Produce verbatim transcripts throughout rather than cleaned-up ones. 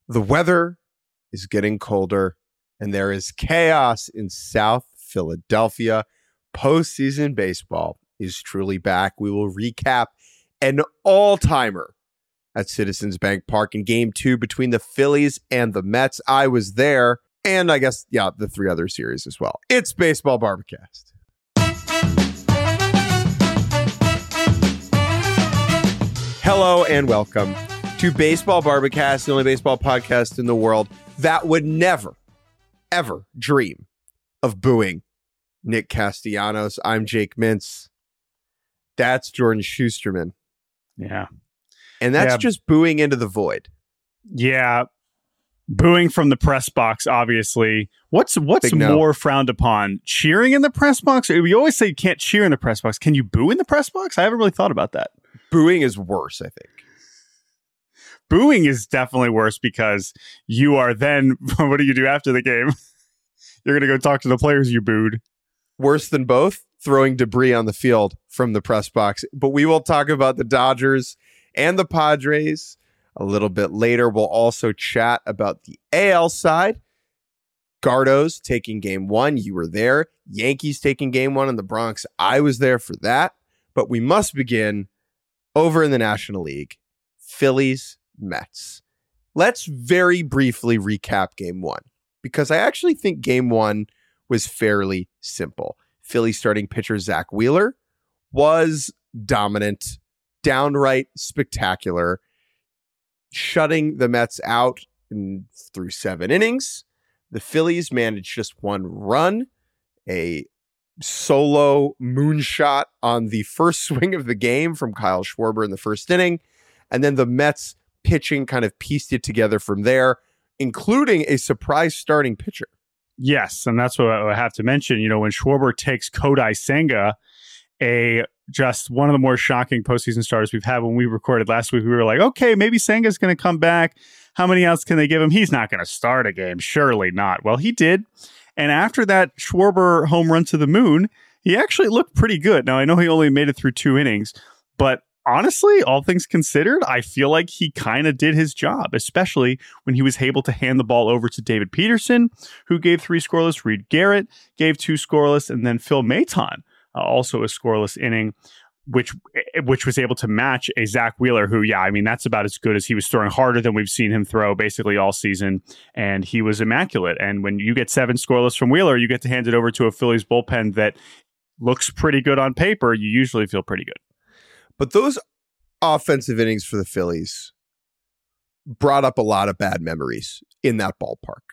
The weather is getting colder, and there is chaos in South Philadelphia. Postseason baseball is truly back. We will recap an all-timer at Citizens Bank Park in game two between the Phillies and the Mets. I was there, and I guess, yeah, the three other series as well. It's Baseball Barbacast. Hello and welcome to Baseball Barbacast, the only baseball podcast in the world that would never, ever dream of booing Nick Castellanos. I'm Jake Mintz. That's Jordan Schusterman. Yeah. And that's yeah. just booing into the void. Yeah. Booing from the press box, obviously. What's what's no. more frowned upon? Cheering in the press box? We always say you can't cheer in the press box. Can you boo in the press box? I haven't really thought about that. Booing is worse, I think. Booing is definitely worse because you are then, what do you do after the game? You're going to go talk to the players you booed. Worse than both, throwing debris on the field from the press box. But we will talk about the Dodgers and the Padres a little bit later. We'll also chat about the A L side. Gardos taking game one. You were there. Yankees taking game one in the Bronx. I was there for that. But we must begin over in the National League. Phillies, Mets. Let's very briefly recap game one, because I actually think game one was fairly simple. Philly starting pitcher Zach Wheeler was dominant, downright spectacular, shutting the Mets out in, through seven innings. The Phillies managed just one run, a solo moonshot on the first swing of the game from Kyle Schwarber in the first inning, and then the Mets pitching kind of pieced it together from there, including a surprise starting pitcher. Yes, and that's what I have to mention. You know, when Schwarber takes Kodai Senga, a just one of the more shocking postseason starters we've had. When we recorded last week, we were like, okay, maybe Senga's going to come back. How many outs can they give him? He's not going to start a game. Surely not. Well, he did. And after that Schwarber home run to the moon, he actually looked pretty good. Now, I know he only made it through two innings, but honestly, all things considered, I feel like he kind of did his job, especially when he was able to hand the ball over to David Peterson, who gave three scoreless. Reed Garrett gave two scoreless, and then Phil Maton, uh, also a scoreless inning, which which was able to match a Zach Wheeler, who, yeah, I mean, that's about as good as he was throwing, harder than we've seen him throw basically all season, and he was immaculate. And when you get seven scoreless from Wheeler, you get to hand it over to a Phillies bullpen that looks pretty good on paper. You usually feel pretty good. But those offensive innings for the Phillies brought up a lot of bad memories in that ballpark.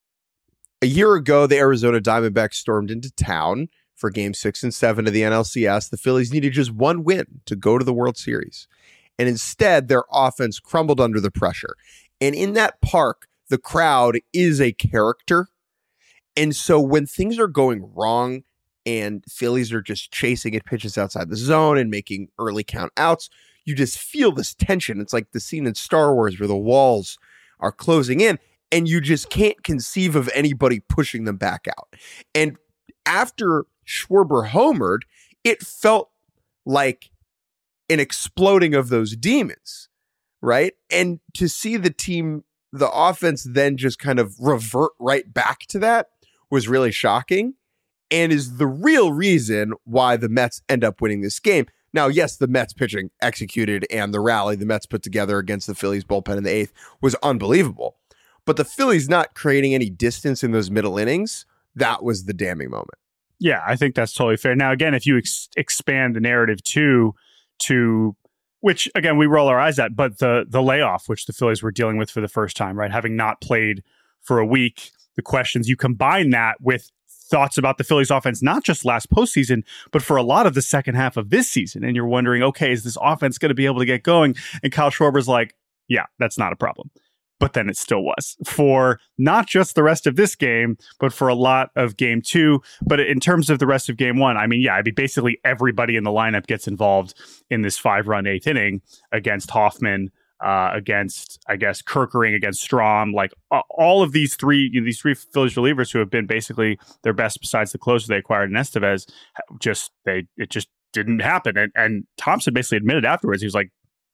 A year ago, the Arizona Diamondbacks stormed into town for game six and seven of the N L C S. The Phillies needed just one win to go to the World Series. And instead, their offense crumbled under the pressure. And in that park, the crowd is a character. And so when things are going wrong, and Phillies are just chasing at pitches outside the zone and making early count outs, you just feel this tension. It's like the scene in Star Wars where the walls are closing in and you just can't conceive of anybody pushing them back out. And after Schwarber homered, it felt like an exploding of those demons, right? And to see the team, the offense then just kind of revert right back to that was really shocking. And is the real reason why the Mets end up winning this game. Now, yes, the Mets pitching executed and the rally the Mets put together against the Phillies bullpen in the eighth was unbelievable. But the Phillies not creating any distance in those middle innings, that was the damning moment. Yeah, I think that's totally fair. Now, again, if you ex- expand the narrative too, to which, again, we roll our eyes at, but the the layoff, which the Phillies were dealing with for the first time, right? Having not played for a week, the questions, you combine that with thoughts about the Phillies offense, not just last postseason, but for a lot of the second half of this season. And you're wondering, okay, is this offense going to be able to get going? And Kyle Schwarber's like, yeah, that's not a problem. But then it still was for not just the rest of this game, but for a lot of game two. But in terms of the rest of game one, I mean, yeah, I mean, basically everybody in the lineup gets involved in this five run eighth inning against Hoffman, uh, against, I guess, Kerkering, against Strom, like uh, all of these three, you know, these three Phillies relievers who have been basically their best besides the closer they acquired in Estevez, just, they, it just didn't happen. And, and Thompson basically admitted afterwards, he was like,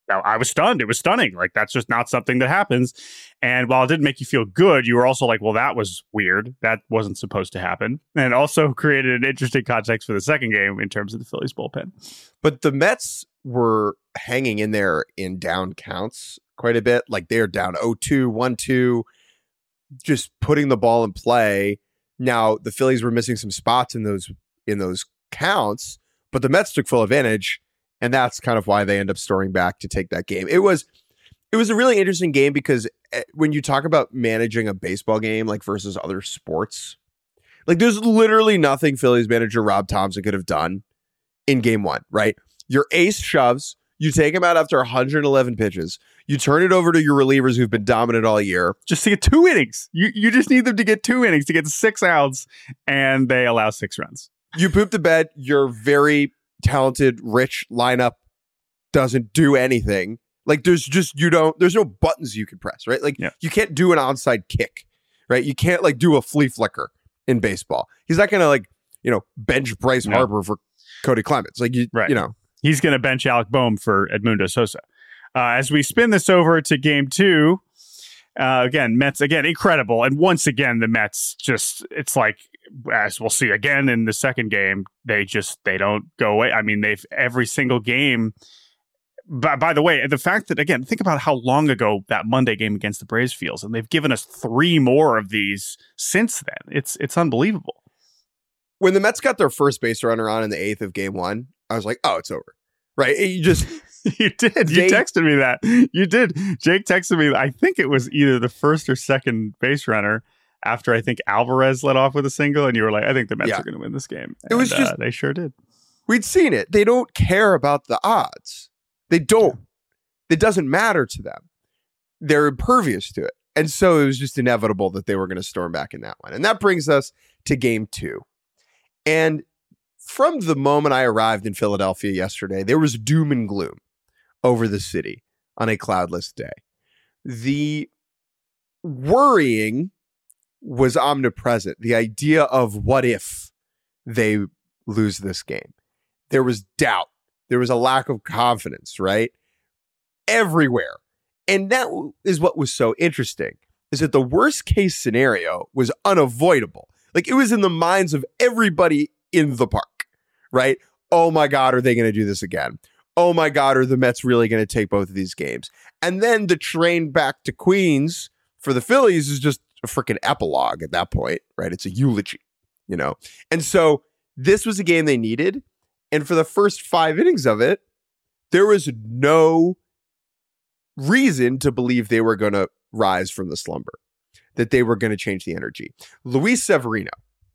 I was stunned. It was stunning. Like, that's just not something that happens. And while it didn't make you feel good, you were also like, well, that was weird. That wasn't supposed to happen. And also created an interesting context for the second game in terms of the Phillies bullpen. But the Mets were hanging in there in down counts quite a bit. Like, they're down oh two, one two, just putting the ball in play. Now, the Phillies were missing some spots in those in those counts, but the Mets took full advantage. And that's kind of why they end up storing back to take that game. It was it was a really interesting game because when you talk about managing a baseball game, like versus other sports, like there's literally nothing Phillies manager Rob Thomson could have done in game one, right? Your ace shoves, you take him out after one hundred eleven pitches, you turn it over to your relievers who've been dominant all year. Just to get two innings. You, you just need them to get two innings to get six outs, and they allow six runs. You poop the bed, you're very talented, rich lineup doesn't do anything. Like there's just, you don't, there's no buttons you can press, right? Like yeah. you can't do an onside kick, right? You can't like do a flea flicker in baseball. He's not going to like, you know, bench Bryce no. Harper for Cody Clemens. Like, you, right. you know, he's going to bench Alec Boehm for Edmundo Sosa. Uh, as we spin this over to game two, uh, again, Mets, again, incredible. And once again, the Mets just, it's like, as we'll see again in the second game, they just, they don't go away. I mean, they've every single game. By, by the way, the fact that, again, think about how long ago that Monday game against the Braves feels, and they've given us three more of these since then. It's, it's unbelievable. When the Mets got their first base runner on in the eighth of game one, I was like, oh, it's over. Right. You just, you did. You Jake, texted me that. You did. Jake texted me, I think it was either the first or second base runner after I think Alvarez led off with a single, and you were like, I think the Mets yeah. are going to win this game. And, it was just, uh, they sure did. We'd seen it. They don't care about the odds. They don't. It doesn't matter to them. They're impervious to it. And so it was just inevitable that they were going to storm back in that one. And that brings us to game two. And from the moment I arrived in Philadelphia yesterday, there was doom and gloom over the city on a cloudless day. The worrying was omnipresent. The idea of what if they lose this game. There was doubt. There was a lack of confidence, right? Everywhere. And that is what was so interesting, is that the worst case scenario was unavoidable. Like, it was in the minds of everybody in the park, right? Oh my God, are they going to do this again? Oh my God, are the Mets really going to take both of these games? And then the train back to Queens for the Phillies is just a freaking epilogue at that point, right? It's a eulogy, you know? And so this was a game they needed. And for the first five innings of it, there was no reason to believe they were going to rise from the slumber, that they were going to change the energy. Luis Severino.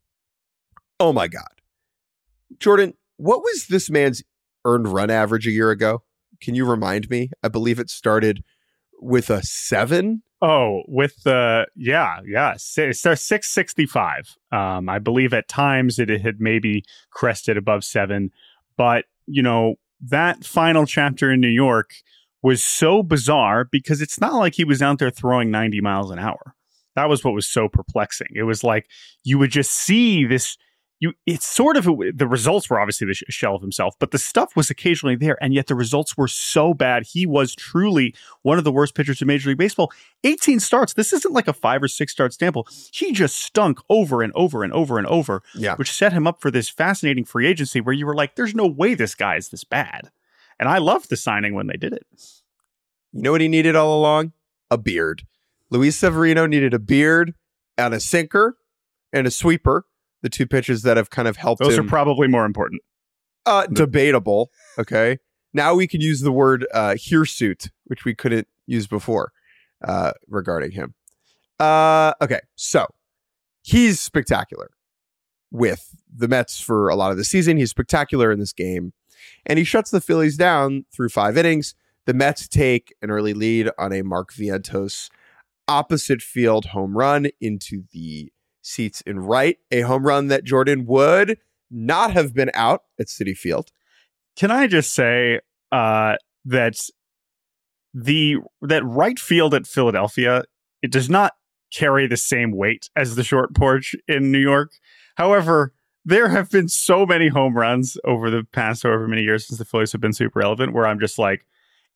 Oh my God. Jordan, what was this man's earned run average a year ago? Can you remind me? I believe it started with a seven. Oh, with the, yeah, yeah. It starts six sixty-five. Um, I believe at times it had maybe crested above seven. But, you know, that final chapter in New York was so bizarre because it's not like he was out there throwing ninety miles an hour. That was what was so perplexing. It was like you would just see this. You, it's sort of, the results were obviously the shell of himself, but the stuff was occasionally there, and yet the results were so bad. He was truly one of the worst pitchers in Major League Baseball. eighteen starts. This isn't like a five or six start sample. He just stunk over and over and over and over, yeah. which set him up for this fascinating free agency where you were like, there's no way this guy is this bad. And I loved the signing when they did it. You know what he needed all along? A beard. Luis Severino needed a beard and a sinker and a sweeper. The two pitches that have kind of helped Those him. are probably more important. Uh, debatable. Okay. Now we can use the word uh, hirsute, which we couldn't use before uh, regarding him. Uh, okay. So he's spectacular with the Mets for a lot of the season. He's spectacular in this game. And he shuts the Phillies down through five innings. The Mets take an early lead on a Mark Vientos opposite field home run into the seats in right, a home run that Jordan would not have been out at Citi Field. Can I just say uh, that the that right field at Philadelphia, it does not carry the same weight as the short porch in New York. However, there have been so many home runs over the past however many years since the Phillies have been super relevant where I'm just like,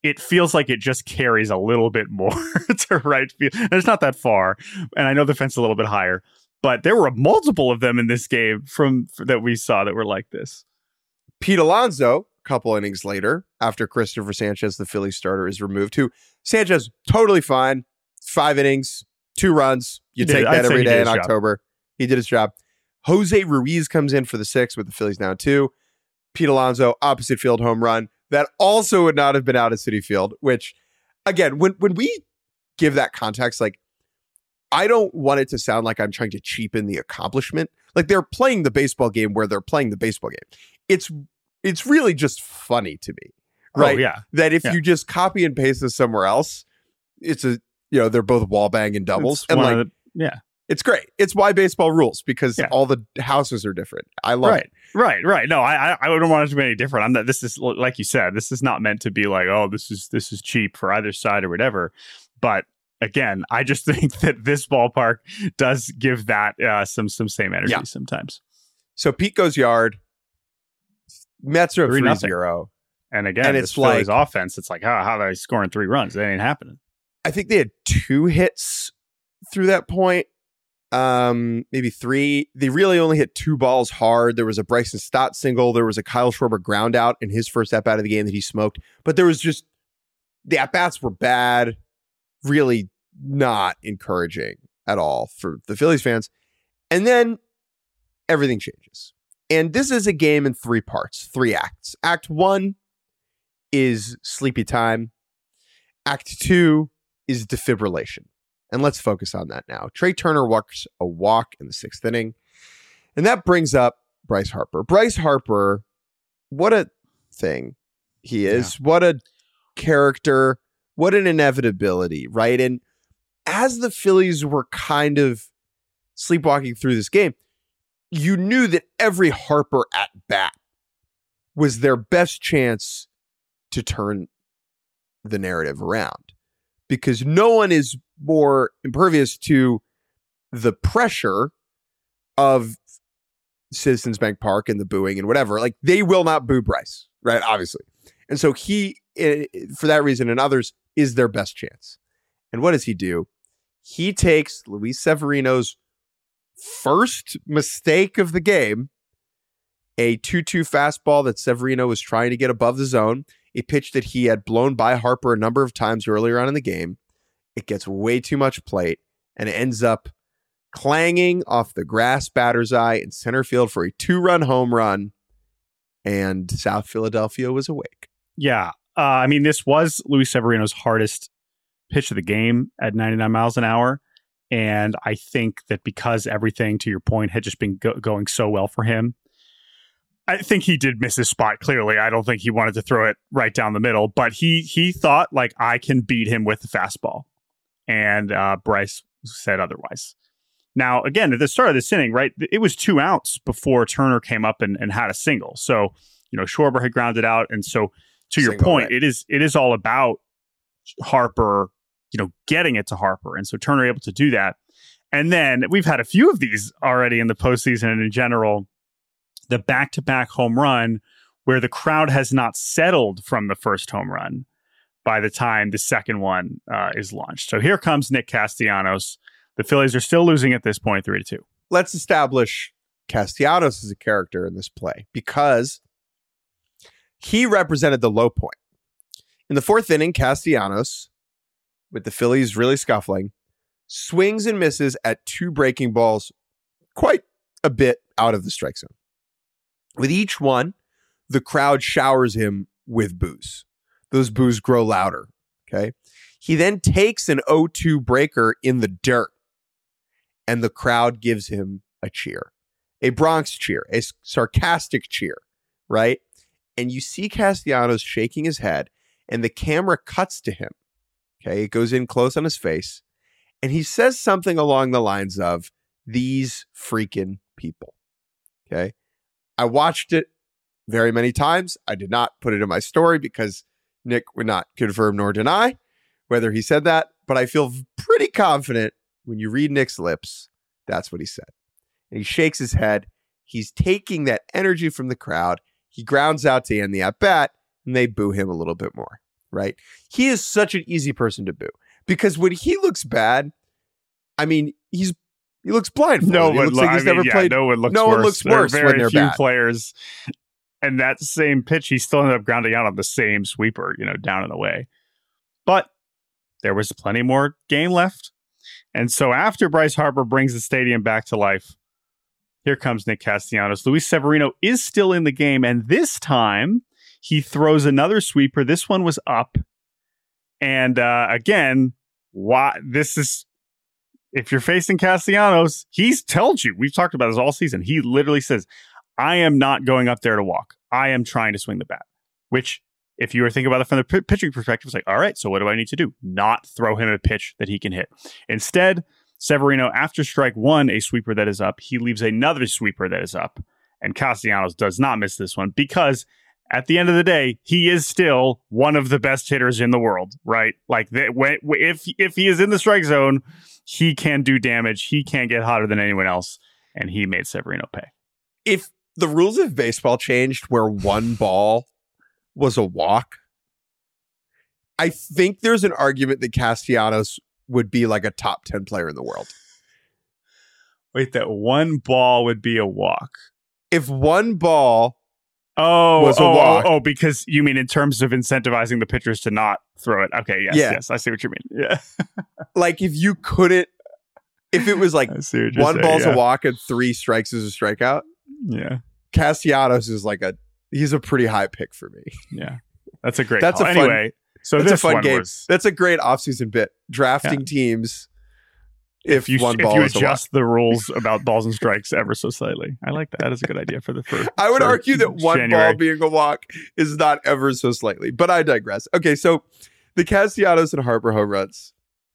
it feels like it just carries a little bit more to right field. And it's not that far. And I know the fence is a little bit higher, but there were multiple of them in this game from that we saw that were like this. Pete Alonso, a couple innings later, after Christopher Sanchez, the Phillies starter, is removed, who Sanchez, totally fine. Five innings, two runs. You take that every day in October. He did his job. Jose Ruiz comes in for the sixth with the Phillies down two. Pete Alonso, opposite field home run. That also would not have been out at Citi Field, which, again, when, when we give that context, like, I don't want it to sound like I'm trying to cheapen the accomplishment. Like, they're playing the baseball game where they're playing the baseball game. It's it's really just funny to me, right? Oh, yeah. That if yeah. you just copy and paste this somewhere else, it's a, you know, they're both wall bang and doubles. It's and like, the, yeah. It's great. It's why baseball rules, because yeah. all the houses are different. I love right. it. Right, right. No, I I wouldn't want it to be any different. I'm not. This is like you said. This is not meant to be like, oh, this is this is cheap for either side or whatever. But again, I just think that this ballpark does give that uh, some some same energy yeah. sometimes. So Pete goes yard. Mets are three zero. And again, and it's it's like offense. It's like, how how are they scoring three runs? That ain't happening. I think they had two hits through that point. Um, maybe three. They really only hit two balls hard. There was a Bryson Stott single. There was a Kyle Schwarber ground out in his first at bat of the game that he smoked. But there was just, the at bats were bad. Really not encouraging at all for the Phillies fans. And then everything changes. And this is a game in three parts, three acts. Act one is sleepy time. Act two is defibrillation. And let's focus on that now. Trey Turner walks a walk in the sixth inning. And that brings up Bryce Harper. Bryce Harper, what a thing he is. Yeah. What a character. What an inevitability, right? And as the Phillies were kind of sleepwalking through this game, you knew that every Harper at bat was their best chance to turn the narrative around. Because no one is more impervious to the pressure of Citizens Bank Park and the booing and whatever. Like, they will not boo Bryce, right? Obviously. And so he, for that reason and others, is their best chance. And what does he do? He takes Luis Severino's first mistake of the game, a two two fastball that Severino was trying to get above the zone, a pitch that he had blown by Harper a number of times earlier on in the game. It gets way too much plate and it ends up clanging off the grass batter's eye in center field for a two-run home run, and South Philadelphia was awake. Yeah. Uh, I mean, this was Luis Severino's hardest pitch of the game at ninety-nine miles an hour. And I think that because everything, to your point, had just been go- going so well for him, I think he did miss his spot, clearly. I don't think he wanted to throw it right down the middle, but he he thought, like, I can beat him with the fastball. And uh, Bryce said otherwise. Now, again, at the start of this inning, right, it was two outs before Turner came up and, and had a single. So, you know, Schwarber had grounded out. And so, to your single, point, right. it is it is all about Harper, you know, getting it to Harper. And so Turner able to do that. And then we've had a few of these already in the postseason and in general. The back-to-back home run where the crowd has not settled from the first home run by the time the second one uh, is launched. So here comes Nick Castellanos. The Phillies are still losing at this point, three to two. Let's establish Castellanos as a character in this play because he represented the low point. In the fourth inning, Castellanos, with the Phillies really scuffling, swings and misses at two breaking balls quite a bit out of the strike zone. With each one, the crowd showers him with boos. Those boos grow louder, okay? He then takes an oh two breaker in the dirt, and the crowd gives him a cheer, a Bronx cheer, a sarcastic cheer, right? And you see Castellanos shaking his head, and the camera cuts to him, okay? It goes in close on his face, and he says something along the lines of, "These freaking people," okay? I watched it very many times. I did not put it in my story because Nick would not confirm nor deny whether he said that, but I feel pretty confident when you read Nick's lips, that's what he said. And he shakes his head. He's taking that energy from the crowd. He grounds out to end the at-bat, and they boo him a little bit more, right? He is such an easy person to boo because when he looks bad, I mean, he's he looks blindfolded. No he one looks lo- like he's I mean, never yeah, played. No one looks no worse. one looks There are worse very when they're few bad. players. And that same pitch, he still ended up grounding out on the same sweeper, you know, down and away. But there was plenty more game left. And so after Bryce Harper brings the stadium back to life, here comes Nick Castellanos. Luis Severino is still in the game. And this time he throws another sweeper. This one was up. And uh, again, why this is, if you're facing Castellanos, he's told you, we've talked about this all season. He literally says, I am not going up there to walk. I am trying to swing the bat, which if you were thinking about it from the p- pitching perspective, it's like, all right, so what do I need to do? Not throw him a pitch that he can hit. Instead, Severino, after strike one, a sweeper that is up, he leaves another sweeper that is up. And Castellanos does not miss this one because at the end of the day, he is still one of the best hitters in the world, right? Like the, when, if, if he is in the strike zone, he can do damage. He can get hotter than anyone else. And he made Severino pay. If the rules of baseball changed where one ball was a walk, I think there's an argument that Castellanos would be like a top ten player in the world. Wait, that one ball would be a walk. If one ball oh, was a oh, walk. Oh, oh, because you mean in terms of incentivizing the pitchers to not throw it. Okay, yes, Yeah. yes, I see what you mean. Yeah. Like if you couldn't, if it was like I see what you're one saying, ball's yeah. a walk and three strikes is a strikeout, Yeah. Castellanos is like a, he's a pretty high pick for me. Yeah. That's a great That's call. a fun- Anyway, so That's this a fun one game. was, That's a great offseason bit. Drafting Yeah. teams if, if you, one if ball you is a walk. adjust the rules about balls and strikes ever so slightly. I like that. That is a good idea for the first. I would for argue that one January. ball being a walk is not ever so slightly, but I digress. Okay, so the Castellanos and Harper home runs.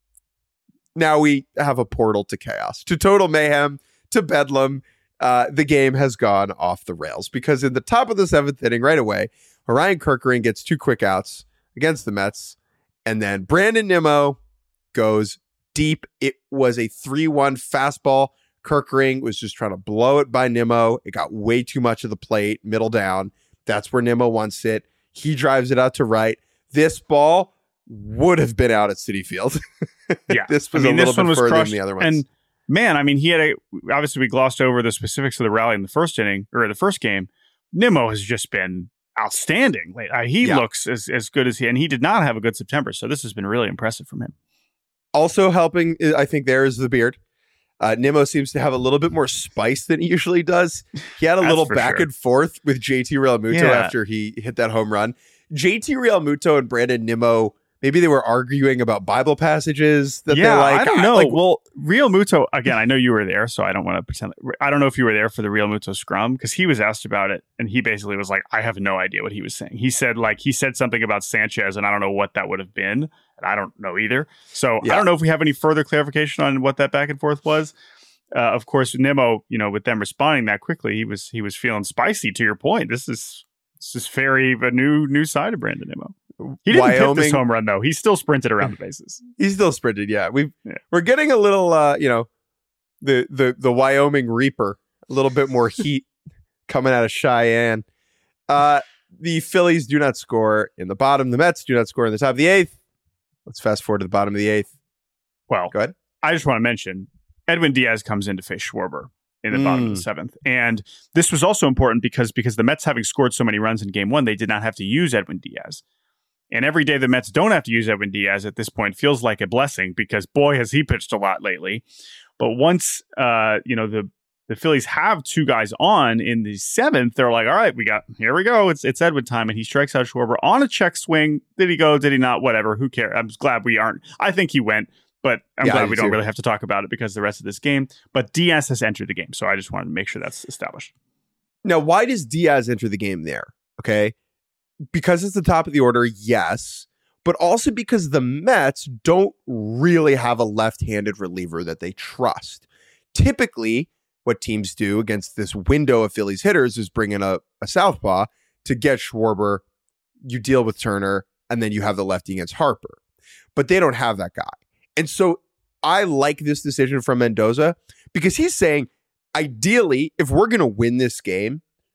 Now we have a portal to chaos, to total mayhem, to bedlam. Uh, the game has gone off the rails because in the top of the seventh inning, right away, Orion Kerkering gets two quick outs against the Mets, and then Brandon Nimmo goes deep. It was a three one fastball. Kerkering was just trying to blow it by Nimmo. It got way too much of the plate, middle down. That's where Nimmo wants it. He drives it out to right. This ball would have been out at Citi Field. Yeah. This was I mean, a little this one bit was further crushed, than the other ones. And man, I mean, he had a, obviously we glossed over the specifics of the rally in the first inning or the first game. Nimmo has just been outstanding. Like, uh, he Yeah. looks as, as good as he, and he did not have a good September. So this has been really impressive from him. Also helping, I think, there is the beard. Uh, Nimmo seems to have a little bit more spice than he usually does. He had a That's little for back sure. and forth with J T Realmuto Yeah. after he hit that home run. J T Realmuto and Brandon Nimmo, maybe they were arguing about Bible passages that yeah, they like. I don't know. Like, well, Real Muto, again, I know you were there, so I don't want to pretend. I don't know if you were there for the Real Muto scrum because he was asked about it, and he basically was like, I have no idea what he was saying. He said, like, he said something about Sanchez, and I don't know what that would have been, and I don't know either. So Yeah. I don't know if we have any further clarification on what that back and forth was. Uh, of course, Nimmo, you know, with them responding that quickly, he was he was feeling spicy. To your point, this is this is very a new new side of Brandon Nimmo. He didn't hit Wyoming, this home run though. He still sprinted around the bases. he's still sprinted. Yeah, we Yeah. we're getting a little, uh, you know, the the the Wyoming Reaper, a little bit more heat coming out of Cheyenne. Uh, the Phillies do not score in the bottom. The Mets do not score in the top of the eighth. Let's fast forward to the bottom of the eighth. Well, Go ahead. I just want to mention Edwin Diaz comes in to face Schwarber in the bottom of the Mm. seventh. And this was also important because, because the Mets having scored so many runs in game one, they did not have to use Edwin Diaz. And every day the Mets don't have to use Edwin Diaz at this point feels like a blessing because boy, has he pitched a lot lately. But once, uh, you know, the, the Phillies have two guys on in the seventh, they're like, all right, we got, here we go. It's, it's Edwin time. And he strikes out Schwarber on a check swing. Did he go? Did he not? Whatever. Who cares? I'm just glad we aren't. I think he went. But I'm Yeah, I glad do we don't too. really have to talk about it because the rest of this game. But Diaz has entered the game. So I just wanted to make sure that's established. Now, why does Diaz enter the game there? Okay. Because it's the top of the order, yes. But also because the Mets don't really have a left-handed reliever that they trust. Typically, what teams do against this window of Phillies hitters is bring in a, a southpaw to get Schwarber. You deal with Turner, and then you have the lefty against Harper. But they don't have that guy. And so I like this decision from Mendoza because he's saying, ideally, if we're going to win this game,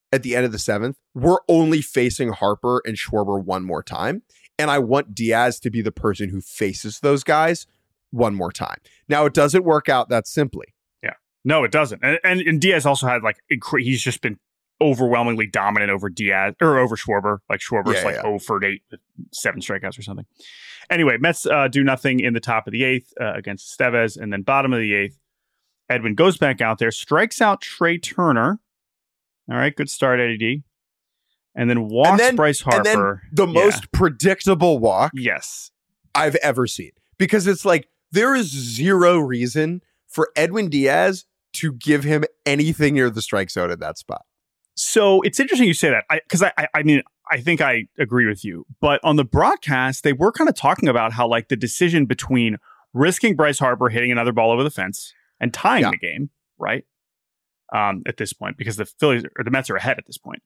at the end of the seventh, we're only facing Harper and Schwarber one more time. And I want Diaz to be the person who faces those guys one more time. Now, it doesn't work out that simply. Yeah. No, it doesn't. And, and, and Diaz also had like, he's just been overwhelmingly dominant over Diaz or over Schwarber. Like Schwarber's Yeah, like yeah. oh for eight with seven strikeouts or something. Anyway, Mets uh, do nothing in the top of the eighth uh, against Estevez. And then bottom of the eighth, Edwin goes back out there, strikes out Trey Turner. All right, good start, Eddie D. And then walks And then- Bryce Harper. And then the Yeah. most predictable walk Yes. I've ever seen. Because it's like, there is zero reason for Edwin Diaz to give him anything near the strike zone in that spot. So it's interesting you say that. Because I, I, I mean, I think I agree with you. But on the broadcast, they were kind of talking about how like the decision between risking Bryce Harper hitting another ball over the fence and tying Yeah. the game, right? Um, at this point, because the Phillies or the Mets are ahead at this point,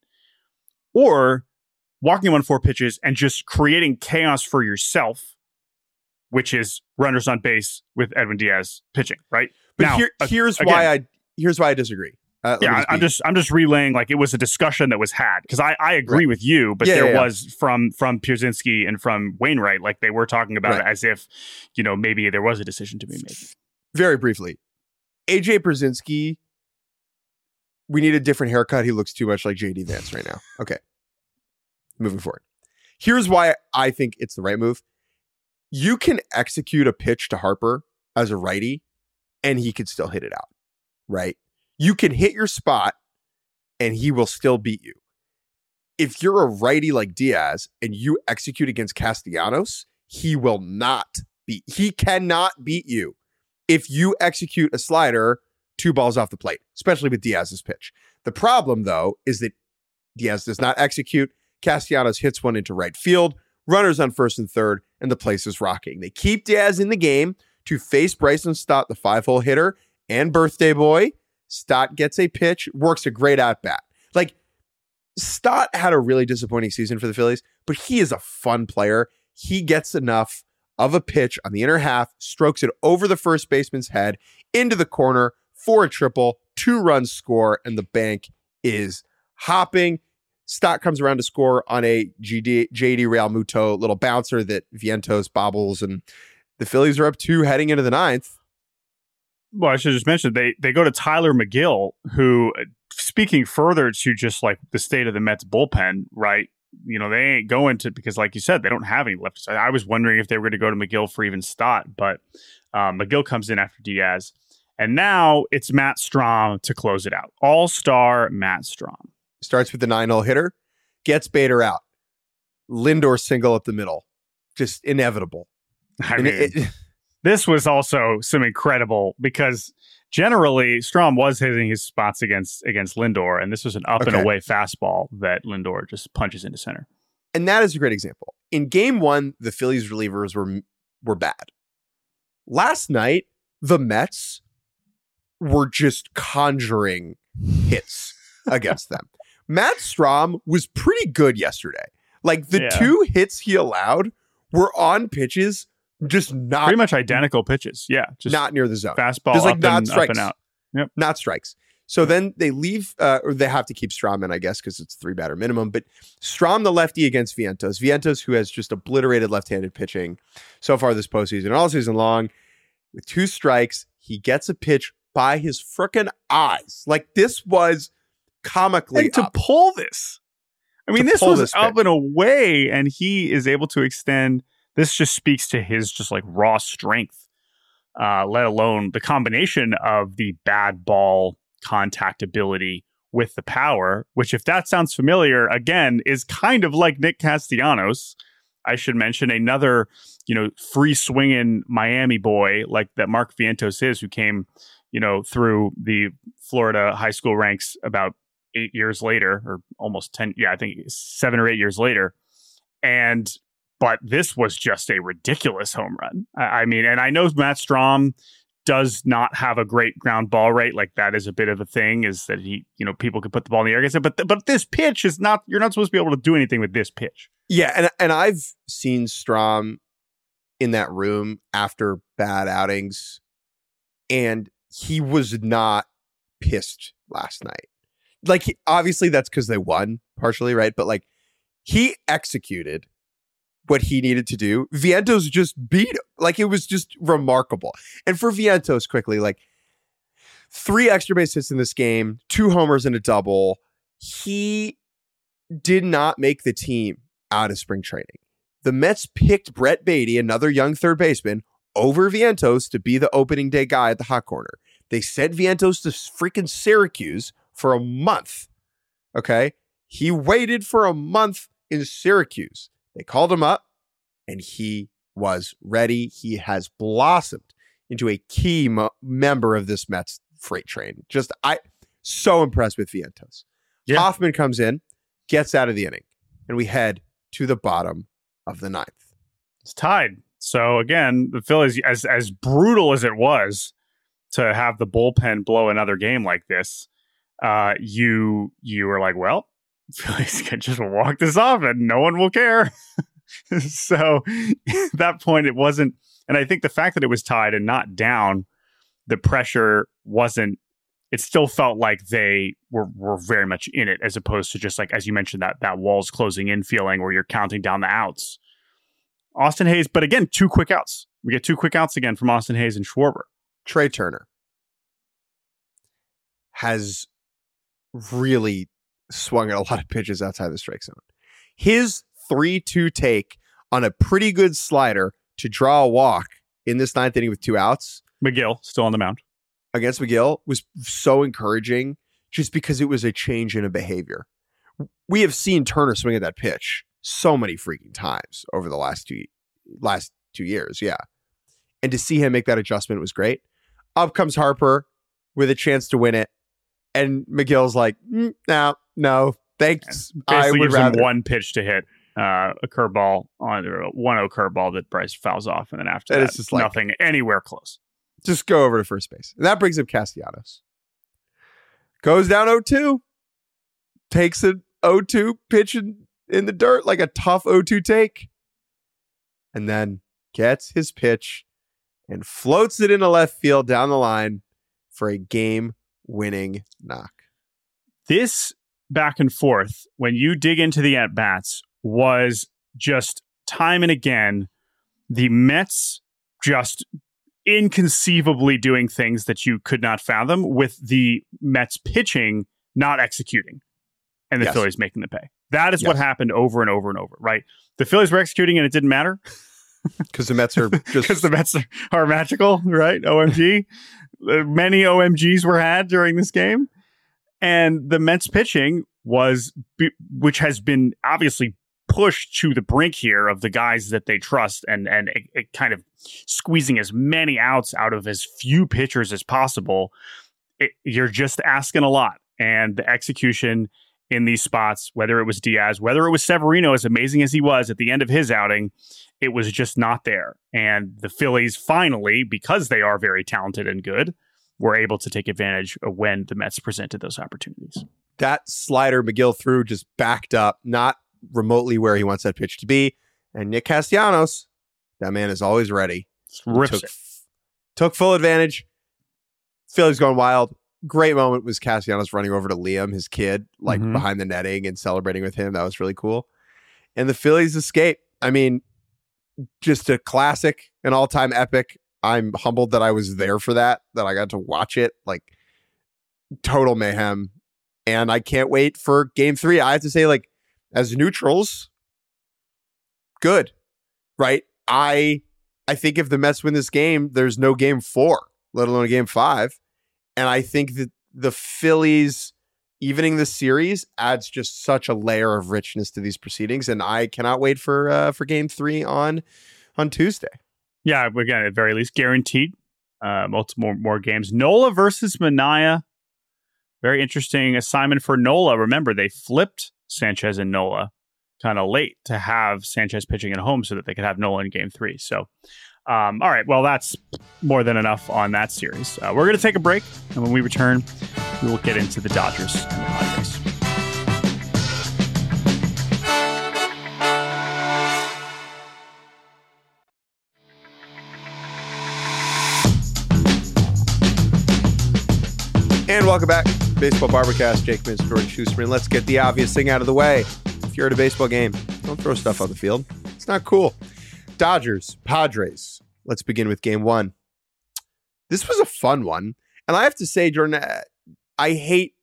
or walking him on four pitches and just creating chaos for yourself, which is runners on base with Edwin Diaz pitching, right? But Now, here, uh, here's again- why I here's why I disagree. Uh, let me Yeah, just I, I'm be- just I'm just relaying like it was a discussion that was had because I, I agree Right. with you, but Yeah, there yeah, yeah. was from from Pierzynski and from Wainwright, like they were talking about Right. it as if, you know, maybe there was a decision to be made. very briefly. A J Pierzynski, we need a different haircut. He looks too much like J D Vance right now. Okay. Moving forward. Here's why I think it's the right move. You can execute a pitch to Harper as a righty and he could still hit it out, right? You can hit your spot and he will still beat you. If you're a righty like Diaz and you execute against Castellanos, he will not beat. He cannot beat you if you execute a slider two balls off the plate, especially with Diaz's pitch. The problem, though, is that Diaz does not execute. Castellanos hits one into right field, runners on first and third, and the place is rocking. They keep Diaz in the game to face Bryson Stott, the five-hole hitter, and birthday boy. Stott gets a pitch, works a great at-bat. Like, Stott had a really disappointing season for the Phillies, but he is a fun player. He gets enough of a pitch on the inner half, strokes it over the first baseman's head, into the corner for a triple, two-run score, and the bank is hopping. Stott comes around to score on a G D, J D Realmuto little bouncer that Vientos bobbles, and the Phillies are up two heading into the ninth. Well, I should just mention they they go to Tyler McGill, who, speaking further to just like the state of the Mets bullpen, right? You know, they ain't going to, because like you said, they don't have any left. I was wondering if they were going to go to McGill for even Stott, but um, McGill comes in after Diaz. And now it's Matt Strahm to close it out. All-star Matt Strahm. Starts with the nine-hole hitter, gets Bader out. Lindor single up the middle. Just inevitable. I And mean, it- it- this was also some incredible, because generally Strahm was hitting his spots against against Lindor, and this was an up and Okay. away fastball that Lindor just punches into center. and that is a great example. In game one, the Phillies relievers were were bad. Last night, the Mets were just conjuring hits against them. Matt Strahm was pretty good yesterday. Like the Yeah. two hits he allowed were on pitches, just not Pretty much identical pitches. Yeah, just not near the zone. fastball Just like up, not and, up strikes. and out. Not strikes. So then they leave, uh, or they have to keep Strahm in, I guess, because it's three batter minimum. But Strahm, the lefty against Vientos. Vientos, who has just obliterated left-handed pitching so far this postseason, all season long, with two strikes, he gets a pitch by his frickin' eyes. Like this was comically And to up. pull this, I mean, To this pull was this up pitch. and away, and he is able to extend. This just speaks to his just like raw strength, uh, let alone the combination of the bad ball contact ability with the power, which, if that sounds familiar, again, is kind of like Nick Castellanos. I should mention another, you know, free swinging Miami boy like that Mark Vientos is, who came, you know, through the Florida high school ranks about eight years later, or almost ten. Yeah, I think seven or eight years later. And, but this was just a ridiculous home run. I, I mean, and I know Matt Strahm does not have a great ground ball rate. Like that is a bit of a thing, is that he, you know, people can put the ball in the air against it, but, but this pitch is not, you're not supposed to be able to do anything with this pitch. Yeah, and and I've seen Strahm in that room after bad outings, and he was not pissed last night. like, he, obviously that's because they won partially, right? But like, he executed what he needed to do. Vientos just beat him. Like, it was just remarkable. And for Vientos, quickly, like, three extra base hits in this game, two homers and a double. He did not make the team out of spring training. The Mets picked Brett Baty, another young third baseman, over Vientos to be the opening day guy at the hot corner. They sent Vientos to freaking Syracuse for a month. Okay? He waited for a month in Syracuse. They called him up, and he was ready. He has blossomed into a key mo- member of this Mets freight train. Just, I so impressed with Vientos. Yeah. Hoffman comes in, gets out of the inning, and we head to the bottom of the ninth. It's tied. So again, the Phillies, as as brutal as it was to have the bullpen blow another game like this, uh, you you were like, well, Phillies can just walk this off and no one will care. So at that point, it wasn't. And I think the fact that it was tied and not down, the pressure wasn't. It still felt like they were were very much in it, as opposed to just like, as you mentioned, that that walls closing in feeling where you're counting down the outs. Austin Hayes, but again, two quick outs. We get two quick outs again from Austin Hayes and Schwarber. Trey Turner has really swung at a lot of pitches outside the strike zone. His three two take on a pretty good slider to draw a walk in this ninth inning with two outs. McGill still on the mound against McGill was so encouraging just because it was a change in a behavior. We have seen Turner swing at that pitch so many freaking times over the last two last two years. Yeah. And to see him make that adjustment was great. Up comes Harper with a chance to win it. And McGill's like, mm, no, no, thanks. Basically I would gives rather him one pitch to hit uh, a curveball on or a one oh curveball that Bryce fouls off. And then after and that, it's just like, nothing anywhere close. Just go over to first base. And that brings up Castellanos. Goes down oh two. Takes an oh two pitch in, in the dirt, like a tough oh two take. And then gets his pitch and floats it into left field down the line for a game-winning knock. This back and forth, when you dig into the at-bats, was just time and again, the Mets just inconceivably doing things that you could not fathom, with the Mets pitching not executing and the yes. Phillies making the pay. That is yes. what happened over and over and over, right? The Phillies were executing and it didn't matter. Because the Mets are just... Because the Mets are, are magical, right? O M G. Many O M Gs were had during this game. And the Mets pitching was, which has been obviously pushed to the brink here of the guys that they trust, and and it, it kind of squeezing as many outs out of as few pitchers as possible. It, you're just asking a lot. And the execution in these spots, whether it was Diaz, whether it was Severino, as amazing as he was at the end of his outing, it was just not there. And the Phillies finally, because they are very talented and good, were able to take advantage of when the Mets presented those opportunities. That slider McGill threw just backed up, not remotely where he wants that pitch to be. And Nick Castellanos, that man is always ready. Rips took, it. Took full advantage. Phillies going wild. Great moment was Castellanos running over to Liam, his kid, like mm-hmm. behind the netting and celebrating with him. That was really cool. And the Phillies escape. I mean, just a classic, an all-time epic. I'm humbled that I was there for that, that I got to watch it. Like, total mayhem. And I can't wait for game three. I have to say, like, as neutrals, good, right? I I think if the Mets win this game, there's no game four, let alone a game five. And I think that the Phillies evening the series adds just such a layer of richness to these proceedings. And I cannot wait for uh, for game three on on Tuesday. Yeah, again, at very least, guaranteed uh, multiple more, more games. Nola versus Manaea. Very interesting assignment for Nola. Remember, they flipped Sanchez and Nola kind of late to have Sanchez pitching at home so that they could have Nola in game three. So, um, all right, well, that's more than enough on that series. Uh, we're going to take a break, and when we return, we will get into the Dodgers and the Padres. And welcome back Baseball Barbercast, Jake Mintz, Jordan Schusterman. Let's get the obvious thing out of the way. If you're at a baseball game, don't throw stuff on the field. It's not cool. Dodgers, Padres. Let's begin with game one. This was a fun one. And I have to say, Jordan, I hate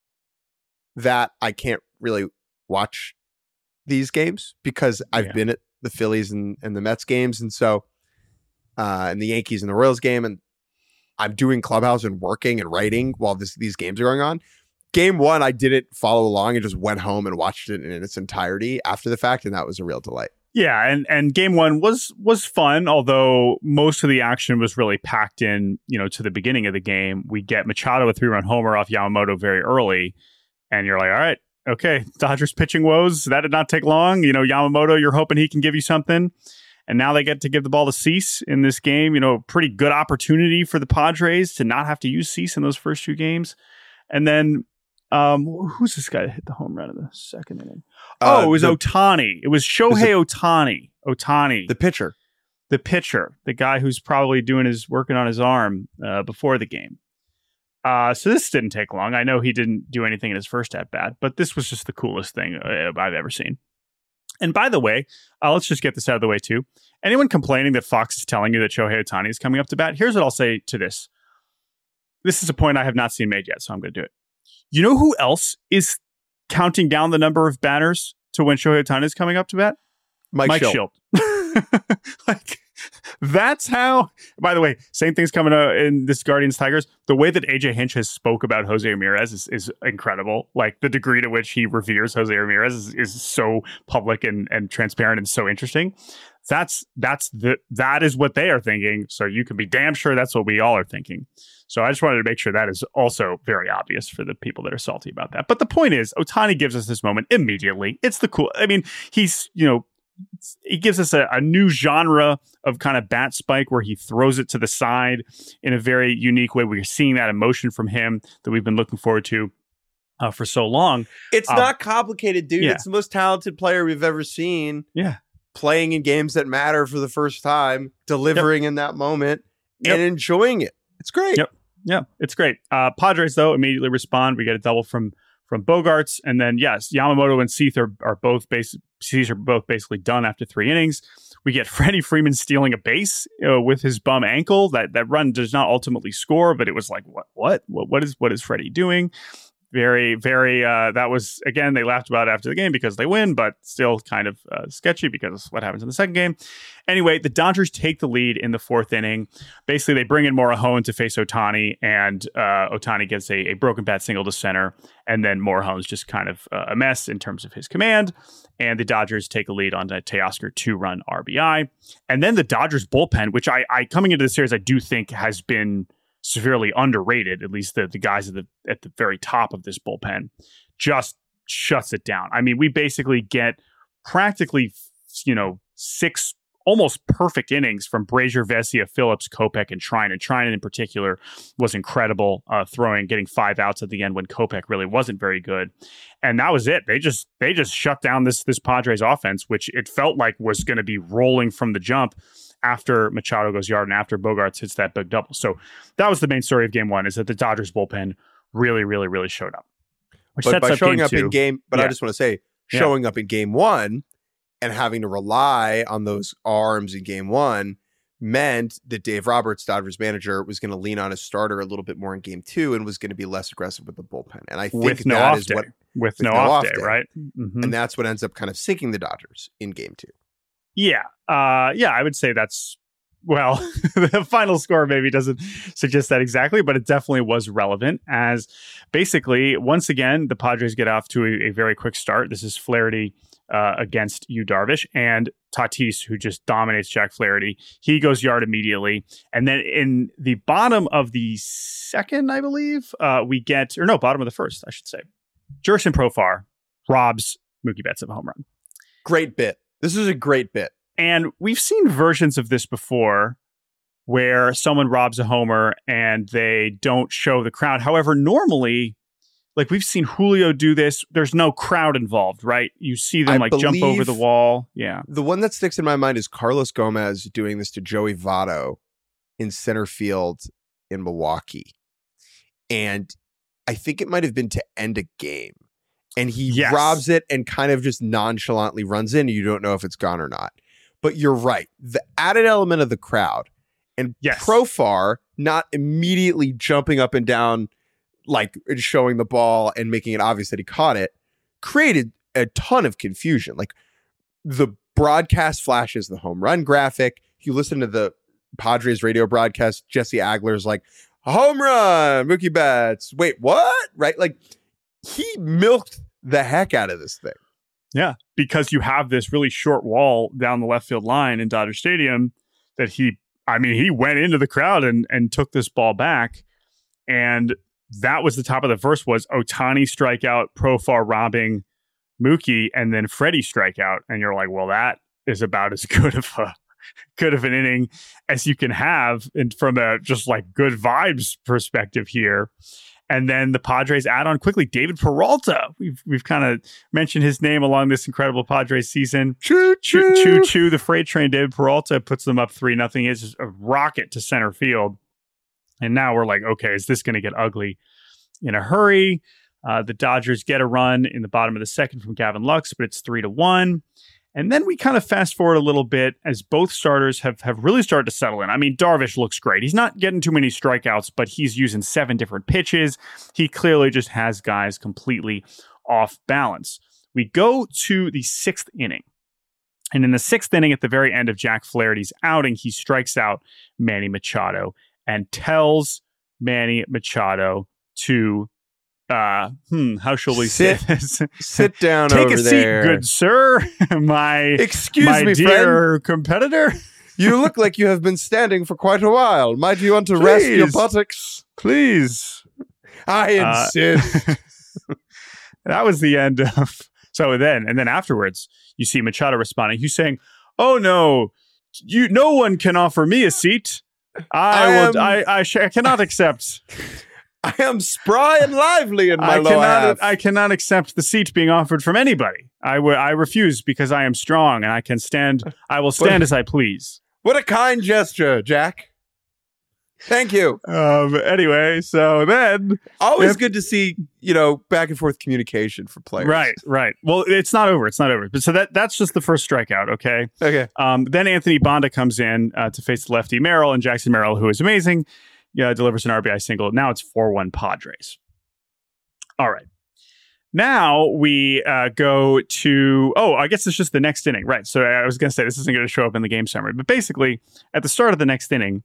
that I can't really watch these games because I've yeah. been at the Phillies and, and the Mets games. And so, uh, and the Yankees and the Royals game. And I'm doing Clubhouse and working and writing while this, these games are going on. Game one, I didn't follow along and just went home and watched it in its entirety after the fact, and that was a real delight. Yeah, and and game one was was fun, although most of the action was really packed in, you know, to the beginning of the game. We get Machado a three-run homer off Yamamoto very early, and you're like, all right, okay, Dodgers pitching woes. That did not take long. You know, Yamamoto, you're hoping he can give you something. And now they get to give the ball to Cease in this game. You know, pretty good opportunity for the Padres to not have to use Cease in those first two games. And then, um, who's this guy that hit the home run in the second inning? Uh, oh, it was the, Ohtani. It was Shohei Ohtani. Ohtani. The pitcher. The pitcher. The guy who's probably doing his, working on his arm uh, before the game. Uh, so this didn't take long. I know he didn't do anything in his first at-bat, but this was just the coolest thing uh, I've ever seen. And by the way, uh, let's just get this out of the way too. Anyone complaining that Fox is telling you that Shohei Ohtani is coming up to bat, here's what I'll say to this. This is a point I have not seen made yet, so I'm going to do it. You know who else is counting down the number of batters to when Shohei Ohtani is coming up to bat? Mike, Mike Schilt. Schilt. Like, that's how, by the way, same thing's coming out in this Guardians Tigers. The way that A J Hinch has spoke about Jose Ramirez is, is incredible. Like the degree to which he reveres Jose Ramirez is, is so public and, and transparent and so interesting. That's, that's the, that is what they are thinking. So you can be damn sure that's what we all are thinking. So I just wanted to make sure that is also very obvious for the people that are salty about that. But the point is, Ohtani gives us this moment immediately. It's the cool. I mean, he's, you know, it gives us a, a new genre of kind of bat spike where he throws it to the side in a very unique way. We're seeing that emotion from him that we've been looking forward to uh, for so long. It's um, not complicated, dude. Yeah. It's the most talented player we've ever seen. Yeah. Playing in games that matter for the first time, delivering yep. in that moment yep. and enjoying it. It's great. Yep. Yeah, it's great. Uh, Padres, though, immediately respond. We get a double from from Bogaerts. And then, yes, Yamamoto and Cease are, are both base, Cease are both basically done after three innings. We get Freddie Freeman stealing a base you know, with his bum ankle. That that run does not ultimately score, but it was like, what, what, what, what is what is Freddie doing? Very, very, uh, that was, again, they laughed about it after the game because they win, but still kind of uh, sketchy because of what happens in the second game. Anyway, the Dodgers take the lead in the fourth inning. Basically, they bring in Morejon to face Ohtani, and uh, Ohtani gets a, a broken bat single to center, and then Morejon's just kind of uh, a mess in terms of his command, and the Dodgers take a lead on a Teoscar two-run R B I. And then the Dodgers bullpen, which I, I coming into the series, I do think has been severely underrated, at least the, the guys at the at the very top of this bullpen, just shuts it down. I mean, we basically get practically, you know, six almost perfect innings from Brazier, Vesia, Phillips, Kopech, and Treinen. And Treinen in particular was incredible, uh, throwing, getting five outs at the end when Kopech really wasn't very good. And that was it. They just they just shut down this this Padres offense, which it felt like was going to be rolling from the jump after Machado goes yard and after Bogaerts hits that big double. So that was the main story of game one, is that the Dodgers bullpen really, really, really showed up. Which but by up showing up two. in game, but yeah. I just want to say, showing yeah. up in game one and having to rely on those arms in game one meant that Dave Roberts, Dodgers manager, was going to lean on his starter a little bit more in game two and was going to be less aggressive with the bullpen. And I think with no that off is day. what with, with no, no off day, day, right? Mm-hmm. And that's what ends up kind of sinking the Dodgers in game two. Yeah. Uh, yeah, I would say that's, well, the final score maybe doesn't suggest that exactly, but it definitely was relevant, as basically, once again, the Padres get off to a, a very quick start. This is Flaherty uh, against Yu Darvish, and Tatis, who just dominates Jack Flaherty. He goes yard immediately. And then in the bottom of the second, I believe, uh, we get, or no, bottom of the first, I should say, Jurickson Profar robs Mookie Betts of a home run. Great bit. This is a great bit. And we've seen versions of this before where someone robs a homer and they don't show the crowd. However, normally, like we've seen Julio do this, there's no crowd involved, right? You see them I like jump over the wall. Yeah. The one that sticks in my mind is Carlos Gomez doing this to Joey Votto in center field in Milwaukee. And I think it might have been to end a game. And he Yes. robs it and kind of just nonchalantly runs in. And you don't know if it's gone or not. But you're right. The added element of the crowd and Yes. Profar not immediately jumping up and down, like showing the ball and making it obvious that he caught it, created a ton of confusion. Like the broadcast flashes the home run graphic. If you listen to the Padres radio broadcast, Jesse Agler's like, home run, Mookie Betts. Wait, what? Right? Like he milked the heck out of this thing. Yeah, because you have this really short wall down the left field line in Dodger Stadium that he, I mean, he went into the crowd and, and took this ball back. And that was the top of the first was Ohtani strikeout, Profar robbing Mookie, and then Freddie strikeout. And you're like, well, that is about as good of a good of an inning as you can have and from a just like good vibes perspective here. And then the Padres add on quickly David Peralta. We've we've kind of mentioned his name along this incredible Padres season. Choo Choo choo choo. The freight train. David Peralta puts them up three nothing. It's just a rocket to center field. And now we're like, okay, is this going to get ugly in a hurry? Uh, the Dodgers get a run in the bottom of the second from Gavin Lux, but it's three to one. And then we kind of fast forward a little bit as both starters have, have really started to settle in. I mean, Darvish looks great. He's not getting too many strikeouts, but he's using seven different pitches. He clearly just has guys completely off balance. We go to the sixth inning. And in the sixth inning, at the very end of Jack Flaherty's outing, he strikes out Manny Machado and tells Manny Machado to Uh, hmm, how shall we sit, say this? Sit down Take over a seat, there. good sir. my Excuse my me, dear friend. competitor. You look like you have been standing for quite a while. Might you want to rest your Please. buttocks? Please. I Uh, insist. That was the end of. So then, and then afterwards, you see Machado responding. He's saying, "Oh no, you. No one can offer me a seat. I, I will. am- I. I, sh- I cannot accept. I am spry and lively in my I lower cannot. half. I cannot accept the seat being offered from anybody. I w- I refuse because I am strong and I can stand. I will stand as I please." What a kind gesture, Jack. Thank you. Um. Anyway, so then. Always If- good to see, you know, back and forth communication for players. Right, right. Well, it's not over. It's not over. But so that that's just the first strikeout. Okay. Okay. Um. Then Anthony Bonda comes in uh, to face lefty Merrill, and Jackson Merrill, who is amazing, yeah, delivers an R B I single. Now it's four one Padres. All right. Now we uh, go to, oh, I guess it's just the next inning. Right. So I was going to say this isn't going to show up in the game summary, but basically at the start of the next inning,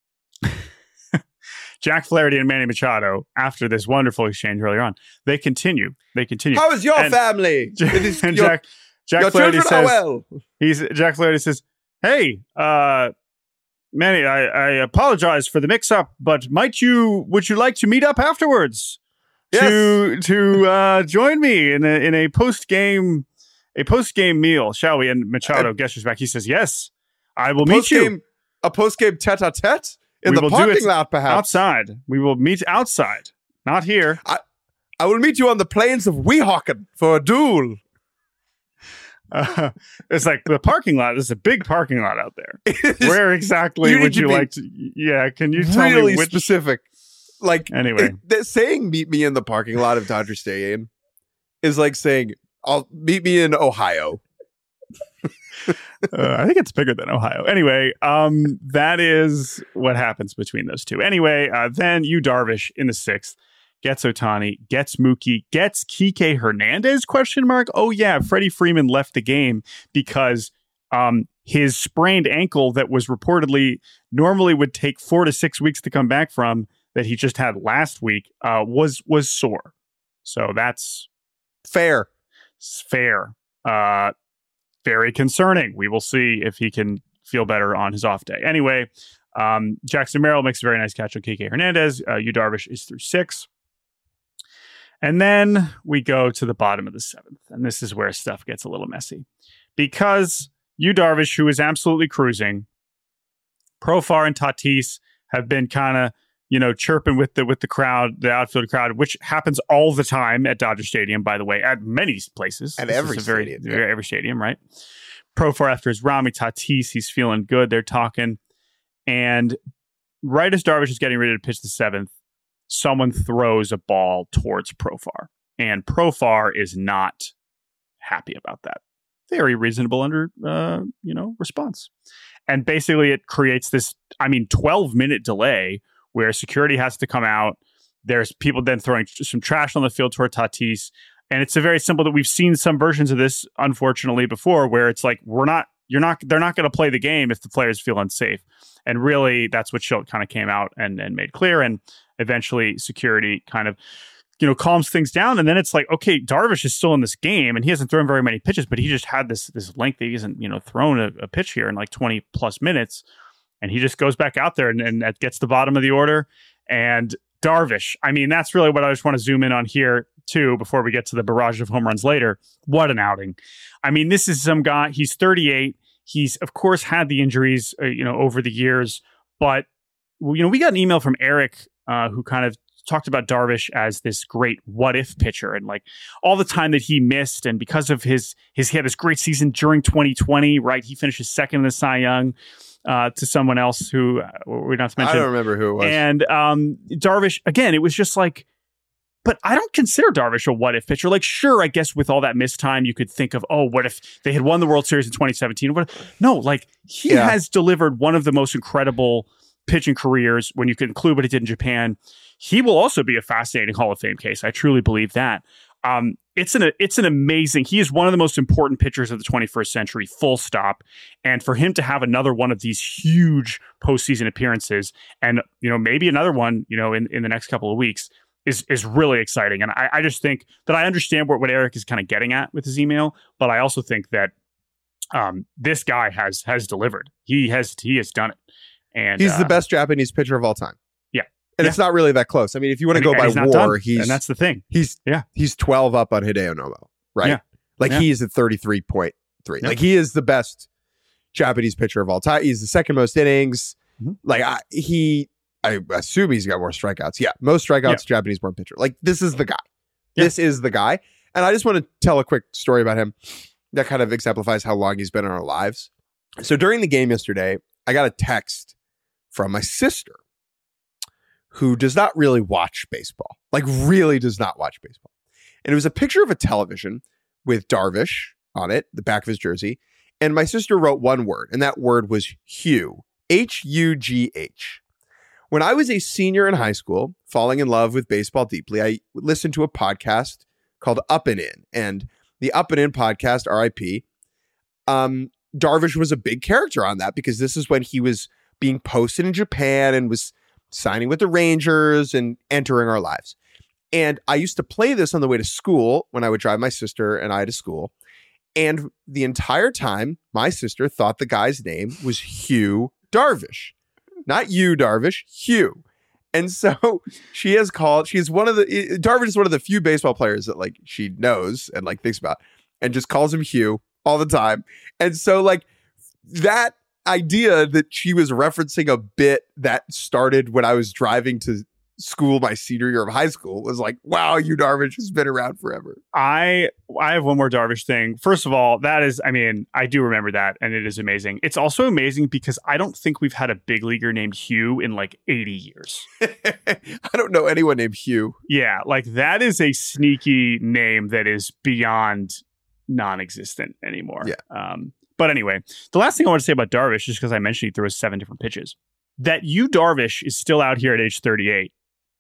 Jack Flaherty and Manny Machado, after this wonderful exchange earlier on, they continue. They continue. How is your And- family? It is and your, Jack, Jack your Flaherty children are says, well. he's, Jack Flaherty says, hey, uh, Manny, I, I apologize for the mix-up, but might you, would you like to meet up afterwards? To to uh, join me in a in a post game a post game meal, shall we? And Machado Uh, gestures back. He says, "Yes, I will meet you Post-game, a post-game tete-a-tete in We the will do parking it lot, perhaps. outside. We will meet outside, not here." I will meet you on the plains of Weehawken for a duel. Uh, it's like the parking lot. There's a big parking lot out there. It is Where exactly you need would to you be like to? Yeah, can you tell really me which? specific. Like, Anyway. it- that saying "meet me in the parking lot of Dodger Stadium" is like saying "I'll meet me in Ohio." Uh, I think it's bigger than Ohio. Anyway, um, that is what happens between those two. Anyway, uh, then you Darvish in the sixth gets Ohtani, gets Mookie, gets Kike Hernandez? Question mark. Oh yeah, Freddie Freeman left the game because um, his sprained ankle that was reportedly normally would take four to six weeks to come back from, that he just had last week, uh, was was sore. So that's Fair. fair. Uh, very concerning. We will see if he can feel better on his off day. Anyway, um, Jackson Merrill makes a very nice catch on Kike Hernandez. Uh, Yu Darvish is through six. And then we go to the bottom of the seventh. And this is where stuff gets a little messy. Because Yu Darvish, who is absolutely cruising, Profar and Tatis have been kind of, you know, chirping with the with the crowd, the outfield crowd, which happens all the time at Dodger Stadium, by the way, at many places. At This every is a very, stadium, very- every stadium, right? Profar after his Rami, Tatis, he's feeling good. They're talking. And right as Darvish is getting ready to pitch the seventh, someone throws a ball towards Profar. And Profar is not happy about that. Very reasonable under, uh, you know, response. And basically it creates this, I mean, twelve minute delay where security has to come out. There's people then throwing some trash on the field toward Tatis. And it's a very simple that we've seen some versions of this, unfortunately, before, where it's like, we're not, you're not, they're not going to play the game if the players feel unsafe. And really, that's what Shildt kind of came out and, and made clear. And eventually security kind of, you know, calms things down. And then it's like, okay, Darvish is still in this game and he hasn't thrown very many pitches, but he just had this, this length that he hasn't, you know, thrown a, a pitch here in like twenty plus minutes. And he just goes back out there and, and that gets the bottom of the order. And Darvish, I mean, that's really what I just want to zoom in on here too, before we get to the barrage of home runs later. What an outing. I mean, this is some guy, he's thirty-eight. He's, of course, had the injuries, uh, you know, over the years. But, you know, we got an email from Eric uh, who kind of talked about Darvish as this great what-if pitcher and like all the time that he missed. And because of his, his he had this great season during twenty twenty, right? He finishes second in the Cy Young uh, to someone else who uh, we're not to mention. I don't remember who it was. And um, Darvish, again, it was just like, but I don't consider Darvish a what-if pitcher. Like, sure, I guess with all that missed time, you could think of, oh, what if they had won the World Series in twenty seventeen? What? No, like, he yeah. has delivered one of the most incredible pitching careers when you can include what he did in Japan. He will also be a fascinating Hall of Fame case. I truly believe that. Um, it's an it's an amazing, he is one of the most important pitchers of the twenty-first century, full stop. And for him to have another one of these huge postseason appearances and, you know, maybe another one, you know, in, in the next couple of weeks, is is really exciting. And I, I just think that I understand what, what Eric is kind of getting at with his email, but I also think that um, this guy has has delivered. He has he has done it. And he's uh, the best Japanese pitcher of all time. Yeah. And yeah. it's not really that close. I mean, if you want to and, go and by he's war, he's he's and that's the thing. He's yeah. he's twelve up on Hideo Nomo, right? Yeah. Like yeah. he is at thirty-three point three. Yeah. Like he is the best Japanese pitcher of all time. He's the second most innings. Mm-hmm. Like I, he I assume he's got more strikeouts. Yeah, most strikeouts, yeah. Japanese-born pitcher. Like, this is the guy. Yeah. This is the guy. And I just want to tell a quick story about him that kind of exemplifies how long he's been in our lives. So during the game yesterday, I got a text from my sister, who does not really watch baseball. Like, really does not watch baseball. And it was a picture of a television with Darvish on it, the back of his jersey. And my sister wrote one word, and that word was Hugh. H U G H. When I was a senior in high school, falling in love with baseball deeply, I listened to a podcast called Up and In. And the Up and In podcast, R I P, um, Darvish was a big character on that because this is when he was being posted in Japan and was signing with the Rangers and entering our lives. And I used to play this on the way to school when I would drive my sister and I to school. And the entire time, my sister thought the guy's name was Hugh Darvish. Not you, Darvish, Hugh. And so she has called, she's one of the, Darvish is one of the few baseball players that like she knows and like thinks about and just calls him Hugh all the time. And so like that idea that she was referencing a bit that started when I was driving to school my senior year of high school was like, wow, Yu Darvish has been around forever. I I have one more Darvish thing. First of all, that is, I mean, I do remember that, and it is amazing. It's also amazing because I don't think we've had a big leaguer named Hugh in like eighty years. I don't know anyone named Hugh. Yeah, like that is a sneaky name that is beyond non-existent anymore. Yeah. Um, but anyway, the last thing I want to say about Darvish, just because I mentioned he threw seven different pitches, that Yu Darvish is still out here at age thirty-eight.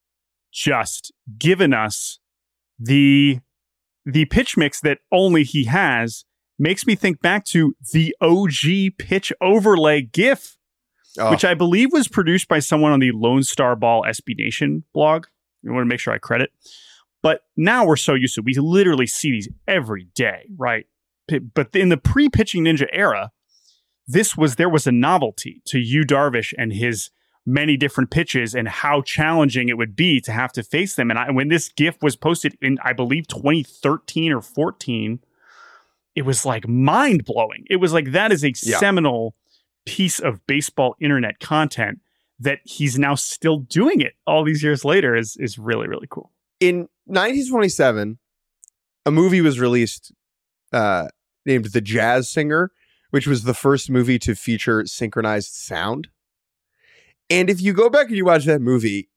Just given us the the pitch mix that only he has makes me think back to the O G pitch overlay GIF, oh. which I believe was produced by someone on the Lone Star Ball S B Nation blog. I want to make sure I credit. But now we're so used to it. We literally see these every day, right? But in the pre-pitching ninja era, this was there was a novelty to Yu Darvish and his many different pitches and how challenging it would be to have to face them. And I, when this GIF was posted in, I believe, twenty thirteen or fourteen, it was like mind blowing. It was like, that is a yeah. seminal piece of baseball internet content that he's now still doing it all these years later is, is really, really cool. In nineteen twenty-seven, a movie was released uh, named The Jazz Singer, which was the first movie to feature synchronized sound. And if you go back and you watch that movie, it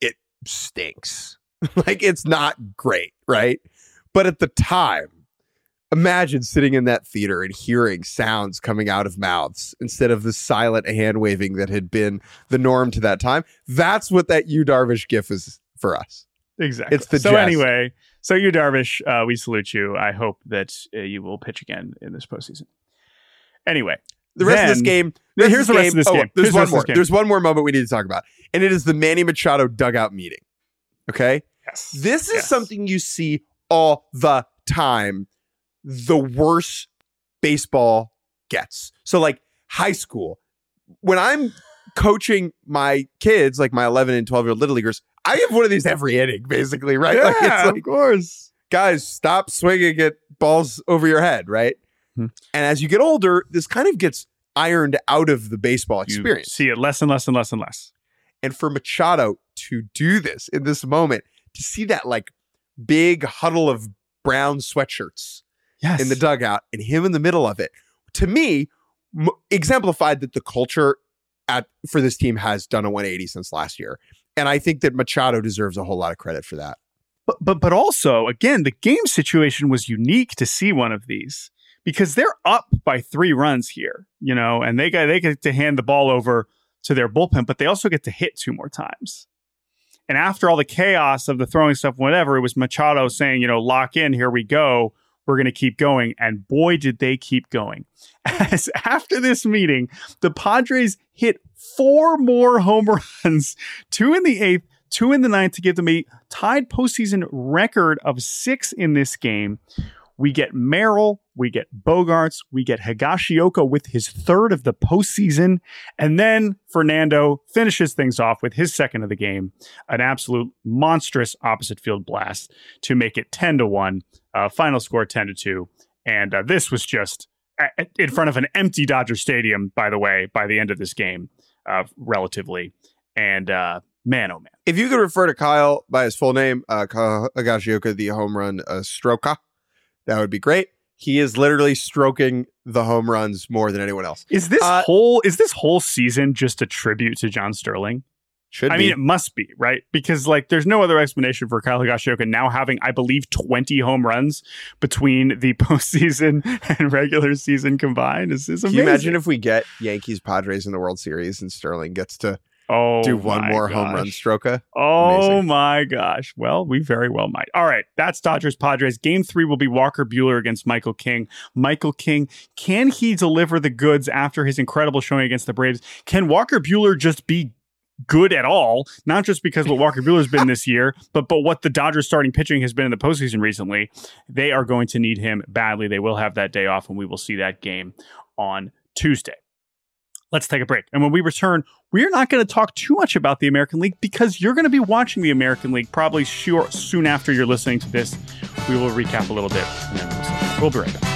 stinks. Like, it's not great, right? But at the time, imagine sitting in that theater and hearing sounds coming out of mouths instead of the silent hand waving that had been the norm to that time. That's what that Yu Darvish gif is for us. Exactly. It's the so jest. Anyway, so Yu Darvish, uh, we salute you. I hope that uh, you will pitch again in this postseason. Anyway, the rest then, of this game. Here's This the rest of this oh, game. There's Here's the one rest of more. this game. There's one more moment we need to talk about, and it is the Manny Machado dugout meeting. Okay, Yes. this is Yes. something you see all the time. The worse baseball gets. So, like high school, when I'm coaching my kids, like my eleven and twelve year old little leaguers, I have one of these every inning, basically, right? Yeah, like, it's like, of course. guys, stop swinging at balls over your head, right? Hmm. And as you get older, this kind of gets ironed out of the baseball experience. You see it less and less and less and less. And for Machado to do this in this moment, to see that like big huddle of brown sweatshirts Yes. in the dugout and him in the middle of it, to me, m- exemplified that the culture at for this team has done a one eighty since last year. And I think that Machado deserves a whole lot of credit for that. But but but also, again, the game situation was unique to see one of these because they're up by three runs here, you know, and they got they get to hand the ball over to their bullpen, but they also get to hit two more times. And after all the chaos of the throwing stuff, whatever, it was Machado saying, you know, lock in, here we go. We're going to keep going. And boy, did they keep going. As after this meeting, the Padres hit four more home runs, two in the eighth, two in the ninth to give them a tied postseason record of six in this game. We get Merrill, we get Bogarts, we get Higashioka with his third of the postseason, and then Fernando finishes things off with his second of the game, an absolute monstrous opposite field blast to make it ten to one, uh, final score ten to two, and uh, this was just uh, in front of an empty Dodger Stadium, by the way, by the end of this game, uh, relatively, and uh, man, oh man. If you could refer to Kyle by his full name, uh, Kyle Higashioka, the home run uh, stroker, that would be great. He is literally stroking the home runs more than anyone else. Is this Uh, whole is this whole season just a tribute to John Sterling? Should I be. mean, it must be, right? Because like, there's no other explanation for Kyle Higashioka now having, I believe, twenty home runs between the postseason and regular season combined. Is is Can amazing. you imagine if we get Yankees Padres in the World Series and Sterling gets to oh, do one my more gosh. home run stroker? Oh Amazing. my gosh. Well, we very well might. All right. That's Dodgers Padres. Game three will be Walker Buehler against Michael King. Michael King, can he deliver the goods after his incredible showing against the Braves? Can Walker Buehler just be good at all? Not just because what Walker Buehler's been this year, but but what the Dodgers starting pitching has been in the postseason recently. They are going to need him badly. They will have that day off, and we will see that game on Tuesday. Let's take a break. And when we return, we're not going to talk too much about the American League because you're going to be watching the American League probably sure, soon after you're listening to this. We will recap a little bit, and then we'll, see. We'll be right back.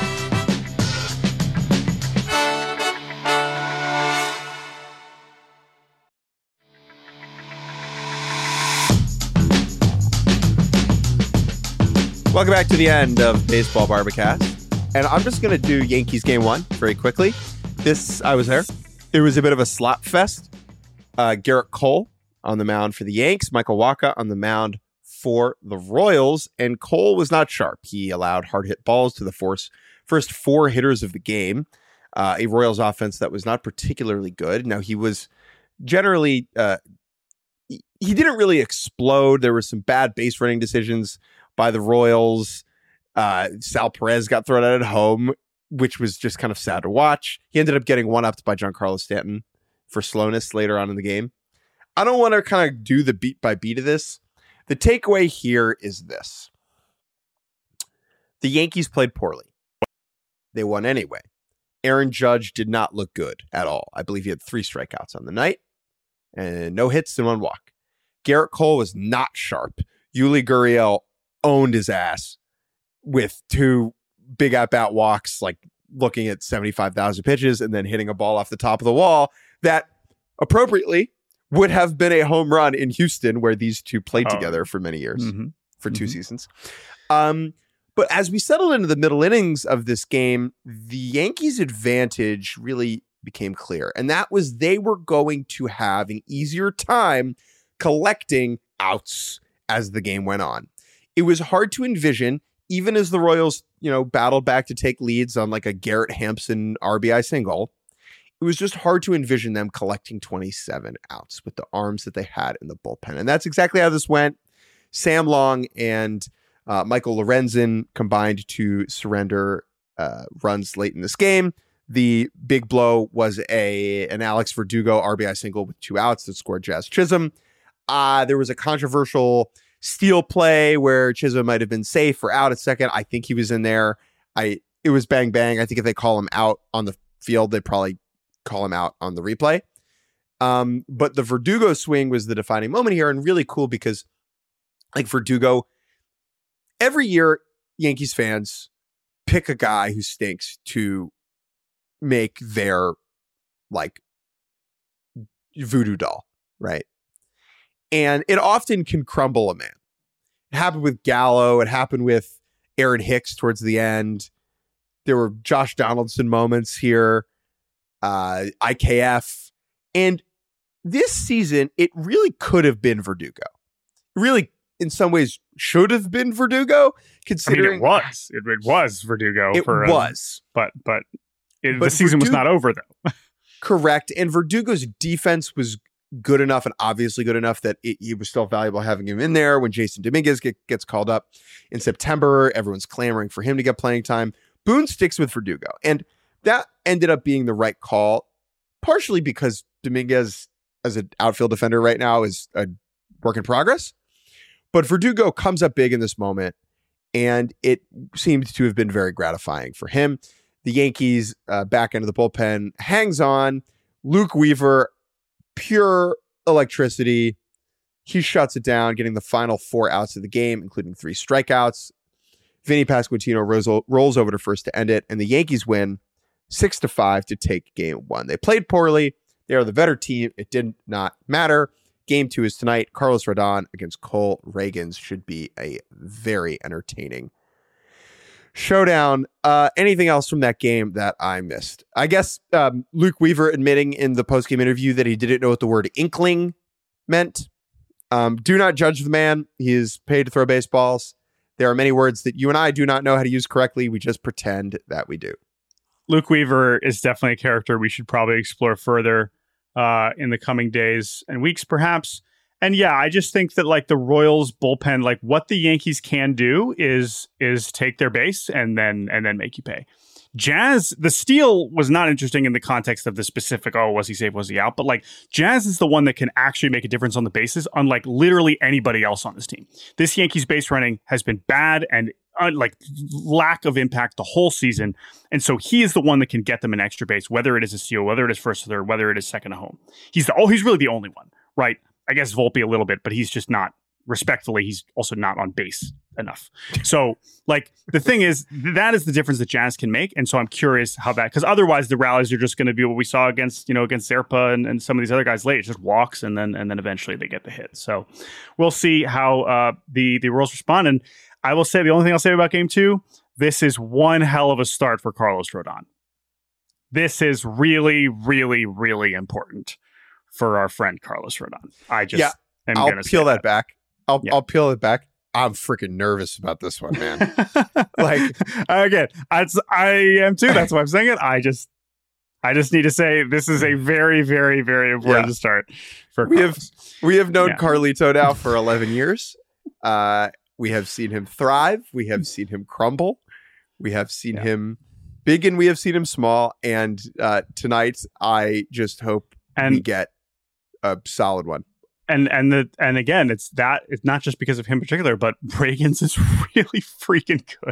Welcome back to the end of Baseball Barbacast. And I'm just going to do Yankees game one very quickly. This, I was there. It was a bit of a slop fest. Uh, Garrett Cole on the mound for the Yanks. Michael Wacha on the mound for the Royals. And Cole was not sharp. He allowed hard hit balls to the force, first four hitters of the game. Uh, a Royals offense that was not particularly good. Now, he was generally, uh, he, he didn't really explode. There were some bad base running decisions by the Royals. Uh, Sal Perez got thrown out at home, which was just kind of sad to watch. He ended up getting one-upped by Giancarlo Stanton for slowness later on in the game. I don't want to kind of do the beat by beat of this. The takeaway here is this. The Yankees played poorly. They won anyway. Aaron Judge did not look good at all. I believe he had three strikeouts on the night and no hits and one walk. Garrett Cole was not sharp. Yuli Gurriel owned his ass with two big at-bat walks, like looking at seventy-five thousand pitches and then hitting a ball off the top of the wall that appropriately would have been a home run in Houston, where these two played Oh. together for many years, Mm-hmm. for two Mhm. seasons. Um, but as we settled into the middle innings of this game, the Yankees' advantage really became clear. And that was they were going to have an easier time collecting outs as the game went on. It was hard to envision, even as the Royals, you know, battled back to take leads on like a Garrett Hampson R B I single. It was just hard to envision them collecting twenty-seven outs with the arms that they had in the bullpen. And that's exactly how this went. Sam Long and uh, Michael Lorenzen combined to surrender uh, runs late in this game. The big blow was a an Alex Verdugo R B I single with two outs that scored Jazz Chisholm. Uh, there was a controversial steal play where Chisholm might have been safe or out at second. I think he was in there. I It was bang, bang. I think if they call him out on the field, they'd probably call him out on the replay. Um, but the Verdugo swing was the defining moment here, and really cool because like Verdugo, every year Yankees fans pick a guy who stinks to make their like voodoo doll, right? And it often can crumble a man. It happened with Gallo. It happened with Aaron Hicks towards the end. There were Josh Donaldson moments here. Uh, I K F. And this season, it really could have been Verdugo. Really, in some ways, should have been Verdugo, considering... I mean, it was. It, it was Verdugo. It for, was. Um, but but, it, but the season Verdugo, was not over, though. Correct. And Verdugo's defense was good enough and obviously good enough that it, it was still valuable having him in there when Jason Dominguez get, gets called up in September. Everyone's clamoring for him to get playing time. Boone sticks with Verdugo. And that ended up being the right call, partially because Dominguez, as an outfield defender right now, is a work in progress. But Verdugo comes up big in this moment, and it seemed to have been very gratifying for him. The Yankees, uh, back end of the bullpen, hangs on. Luke Weaver, pure electricity. He shuts it down, getting the final four outs of the game, including three strikeouts. Vinny Pasquantino rolls, rolls over to first to end it, and the Yankees win six to five to take game one. They played poorly. They are the better team. It did not matter. Game two is tonight. Carlos Rodon against Cole Ragans. Should be a very entertaining showdown. Uh, anything else from that game that I missed? I guess um, Luke Weaver admitting in the postgame interview that he didn't know what the word inkling meant. Um, do not judge the man. He is paid to throw baseballs. There are many words that you and I do not know how to use correctly. We just pretend that we do. Luke Weaver is definitely a character we should probably explore further uh, in the coming days and weeks, perhaps. And yeah, I just think that like the Royals bullpen, like what the Yankees can do is is take their base and then and then make you pay. Jazz, the steal was not interesting in the context of the specific, oh, was he safe, was he out? But like Jazz is the one that can actually make a difference on the bases, unlike literally anybody else on this team. This Yankees base running has been bad and uh, like lack of impact the whole season. And so he is the one that can get them an extra base, whether it is a steal, whether it is first to third, whether it is second to home. He's the, oh, he's really the only one, right? I guess Volpe a little bit, but he's just not, respectfully, he's also not on base enough. So like the thing is, that is the difference that Jazz can make. And so I'm curious how that, because otherwise the rallies are just going to be what we saw against, you know, against Zerpa and, and some of these other guys late. It's just walks and then and then eventually they get the hit. So we'll see how uh, the, the Royals respond. And I will say the only thing I'll say about game two, this is one hell of a start for Carlos Rodon. This is really, really, really important for our friend Carlos Rodon. I just yeah, am I'll gonna peel that, that back. I'll yeah. I'll peel it back. I'm freaking nervous about this one, man. Like again, I, I am too. That's why I'm saying it. I just, I just need to say this is a very, very, very important yeah. start for we Carlos. have we have known yeah. Carlito now for eleven years. Uh, we have seen him thrive. We have seen him crumble. We have seen yeah. him big, and we have seen him small. And uh, tonight, I just hope and, we get a solid one. And and the and again, it's that it's not just because of him in particular, but Ragans is really freaking good.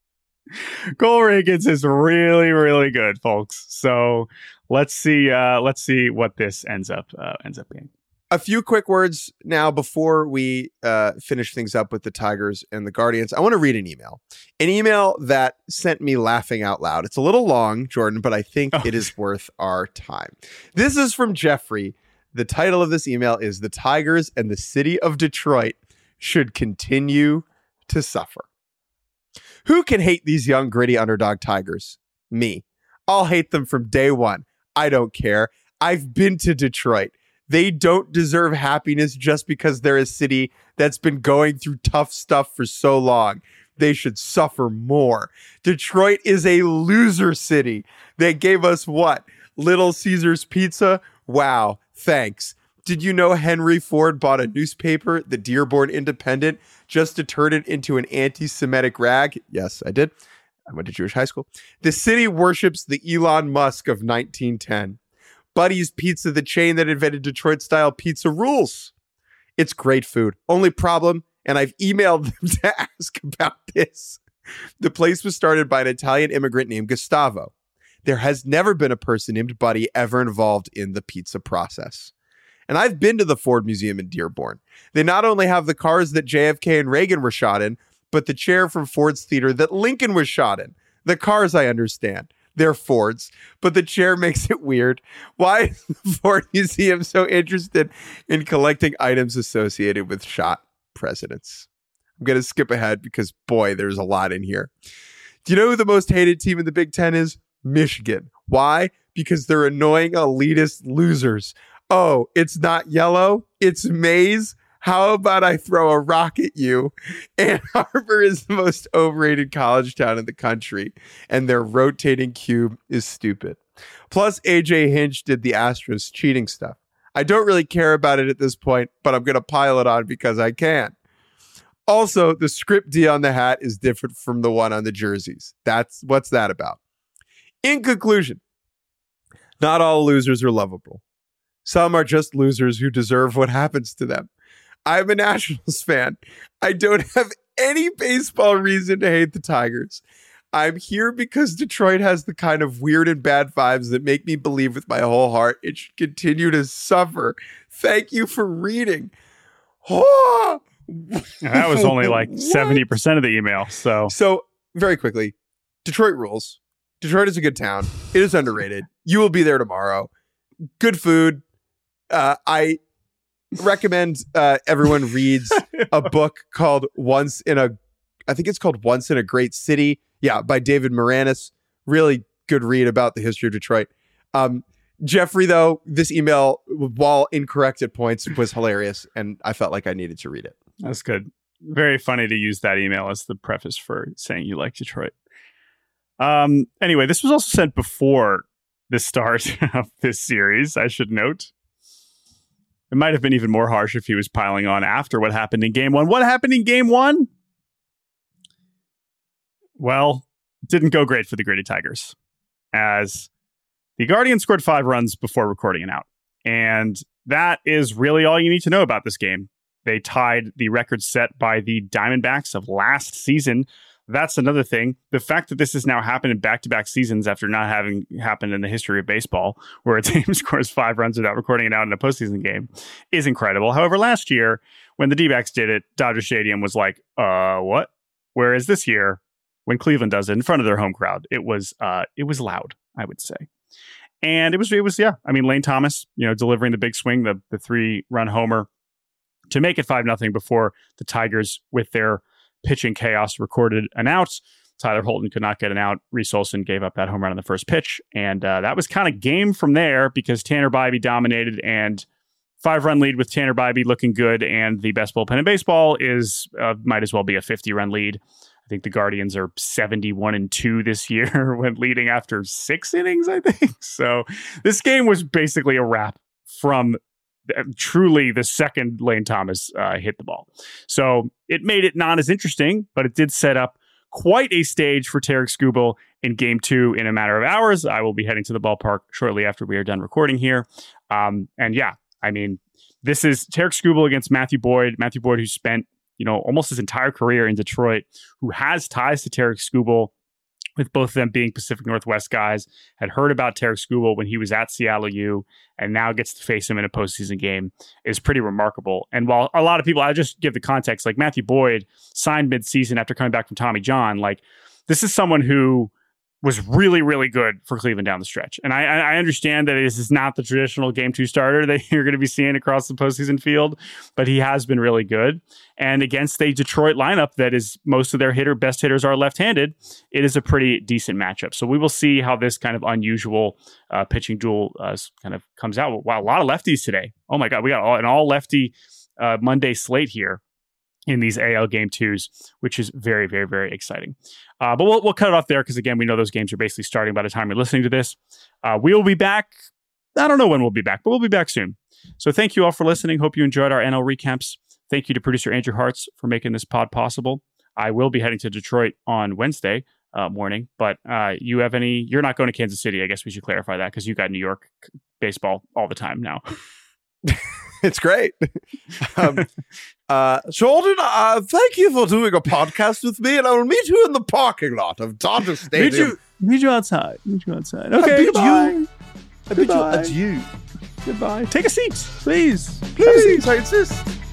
Cole Ragans is really, really good, folks. So let's see, uh, let's see what this ends up uh, ends up being. A few quick words now before we uh, finish things up with the Tigers and the Guardians. I want to read an email, an email that sent me laughing out loud. It's a little long, Jordan, but I think oh. it is worth our time. This is from Jeffrey. The title of this email is "The Tigers and the City of Detroit Should Continue to Suffer." Who can hate these young, gritty underdog Tigers? Me. I'll hate them from day one. I don't care. I've been to Detroit. They don't deserve happiness just because they're a city that's been going through tough stuff for so long. They should suffer more. Detroit is a loser city. They gave us what? Little Caesars Pizza? Wow, thanks. Did you know Henry Ford bought a newspaper, the Dearborn Independent, just to turn it into an anti-Semitic rag? Yes, I did. I went to Jewish high school. The city worships the Elon Musk of nineteen ten. Buddy's Pizza, the chain that invented Detroit-style pizza, rules. It's great food. Only problem, and I've emailed them to ask about this. The place was started by an Italian immigrant named Gustavo. There has never been a person named Buddy ever involved in the pizza process. And I've been to the Ford Museum in Dearborn. They not only have the cars that J F K and Reagan were shot in, but the chair from Ford's theater that Lincoln was shot in. The cars, I understand. They're Fords, but the chair makes it weird. Why is the Ford Museum so interested in collecting items associated with shot presidents? I'm going to skip ahead because, boy, there's a lot in here. Do you know who the most hated team in the Big Ten is? Michigan. Why? Because they're annoying elitist losers. Oh, it's not yellow. It's maize. How about I throw a rock at you? Ann Arbor is the most overrated college town in the country, and their rotating cube is stupid. Plus, A J Hinch did the Astros cheating stuff. I don't really care about it at this point, but I'm going to pile it on because I can. Also, the script D on the hat is different from the one on the jerseys. That's what's that about? In conclusion, not all losers are lovable. Some are just losers who deserve what happens to them. I'm a Nationals fan. I don't have any baseball reason to hate the Tigers. I'm here because Detroit has the kind of weird and bad vibes that make me believe with my whole heart it should continue to suffer. Thank you for reading. Oh, that was only like seventy percent of the email. So, so very quickly, Detroit rules. Detroit is a good town. It is underrated. You will be there tomorrow. Good food. Uh, I recommend uh, everyone reads a book called Once in a, I think it's called Once in a Great City. Yeah, by David Moranis. Really good read about the history of Detroit. Um, Jeffrey, though, this email, while incorrect at points, was hilarious, and I felt like I needed to read it. That's good. Very funny to use that email as the preface for saying you like Detroit. Um. Anyway, this was also sent before the start of this series, I should note. It might have been even more harsh if he was piling on after what happened in game one. What happened in game one? Well, it didn't go great for the Gritty Tigers, as the Guardians scored five runs before recording an out. And that is really all you need to know about this game. They tied the record set by the Diamondbacks of last season. That's another thing. The fact that this has now happened in back-to-back seasons after not having happened in the history of baseball, where a team scores five runs without recording it out in a postseason game, is incredible. However, last year, when the D-backs did it, Dodger Stadium was like, uh, what? Whereas this year, when Cleveland does it in front of their home crowd, it was uh, it was loud, I would say. And it was, it was, yeah, I mean, Lane Thomas, you know, delivering the big swing, the, the three-run homer to make it five nothing before the Tigers, with their pitching chaos, recorded an out. Tyler Holton could not get an out. Reese Olson gave up that home run on the first pitch. And uh, that was kind of game from there, because Tanner Bybee dominated, and five-run lead with Tanner Bybee looking good. And the best bullpen in baseball is uh, might as well be a fifty-run lead. I think the Guardians are seventy-one and two this year when leading after six innings, I think. So this game was basically a wrap from truly the second Lane Thomas uh, hit the ball. So it made it not as interesting, but it did set up quite a stage for Tarik Skubal in game two in a matter of hours. I will be heading to the ballpark shortly after we are done recording here. Um, and yeah, I mean, this is Tarik Skubal against Matthew Boyd. Matthew Boyd, who spent, you know, almost his entire career in Detroit, who has ties to Tarik Skubal, with both of them being Pacific Northwest guys, had heard about Tarik Skubal when he was at Seattle U, and now gets to face him in a postseason game, is pretty remarkable. And while a lot of people, I'll just give the context, like Matthew Boyd signed midseason after coming back from Tommy John, like this is someone who was really, really good for Cleveland down the stretch. And I, I understand that this is not the traditional game two starter that you're going to be seeing across the postseason field, but he has been really good. And against a Detroit lineup that is most of their hitter, best hitters are left-handed, it is a pretty decent matchup. So we will see how this kind of unusual uh, pitching duel uh, kind of comes out. Wow, a lot of lefties today. Oh my God, we got all, an all lefty uh, Monday slate here in these A L game twos, which is very, very, very exciting. Uh, but we'll, we'll cut it off there because, again, we know those games are basically starting by the time you're listening to this. Uh, we will be back. I don't know when we'll be back, but we'll be back soon. So thank you all for listening. Hope you enjoyed our N L recaps. Thank you to producer Andrew Hartz for making this pod possible. I will be heading to Detroit on Wednesday uh, morning, but uh, you have any, you're not going to Kansas City. I guess we should clarify that because you got New York baseball all the time now. It's great. um, uh, Jordan, uh, thank you for doing a podcast with me, and I will meet you in the parking lot of Dodger Stadium. Meet you, meet you outside. Meet you outside. Okay, I goodbye. You. I bid you adieu. Goodbye. Take a seat, please. Please, I insist.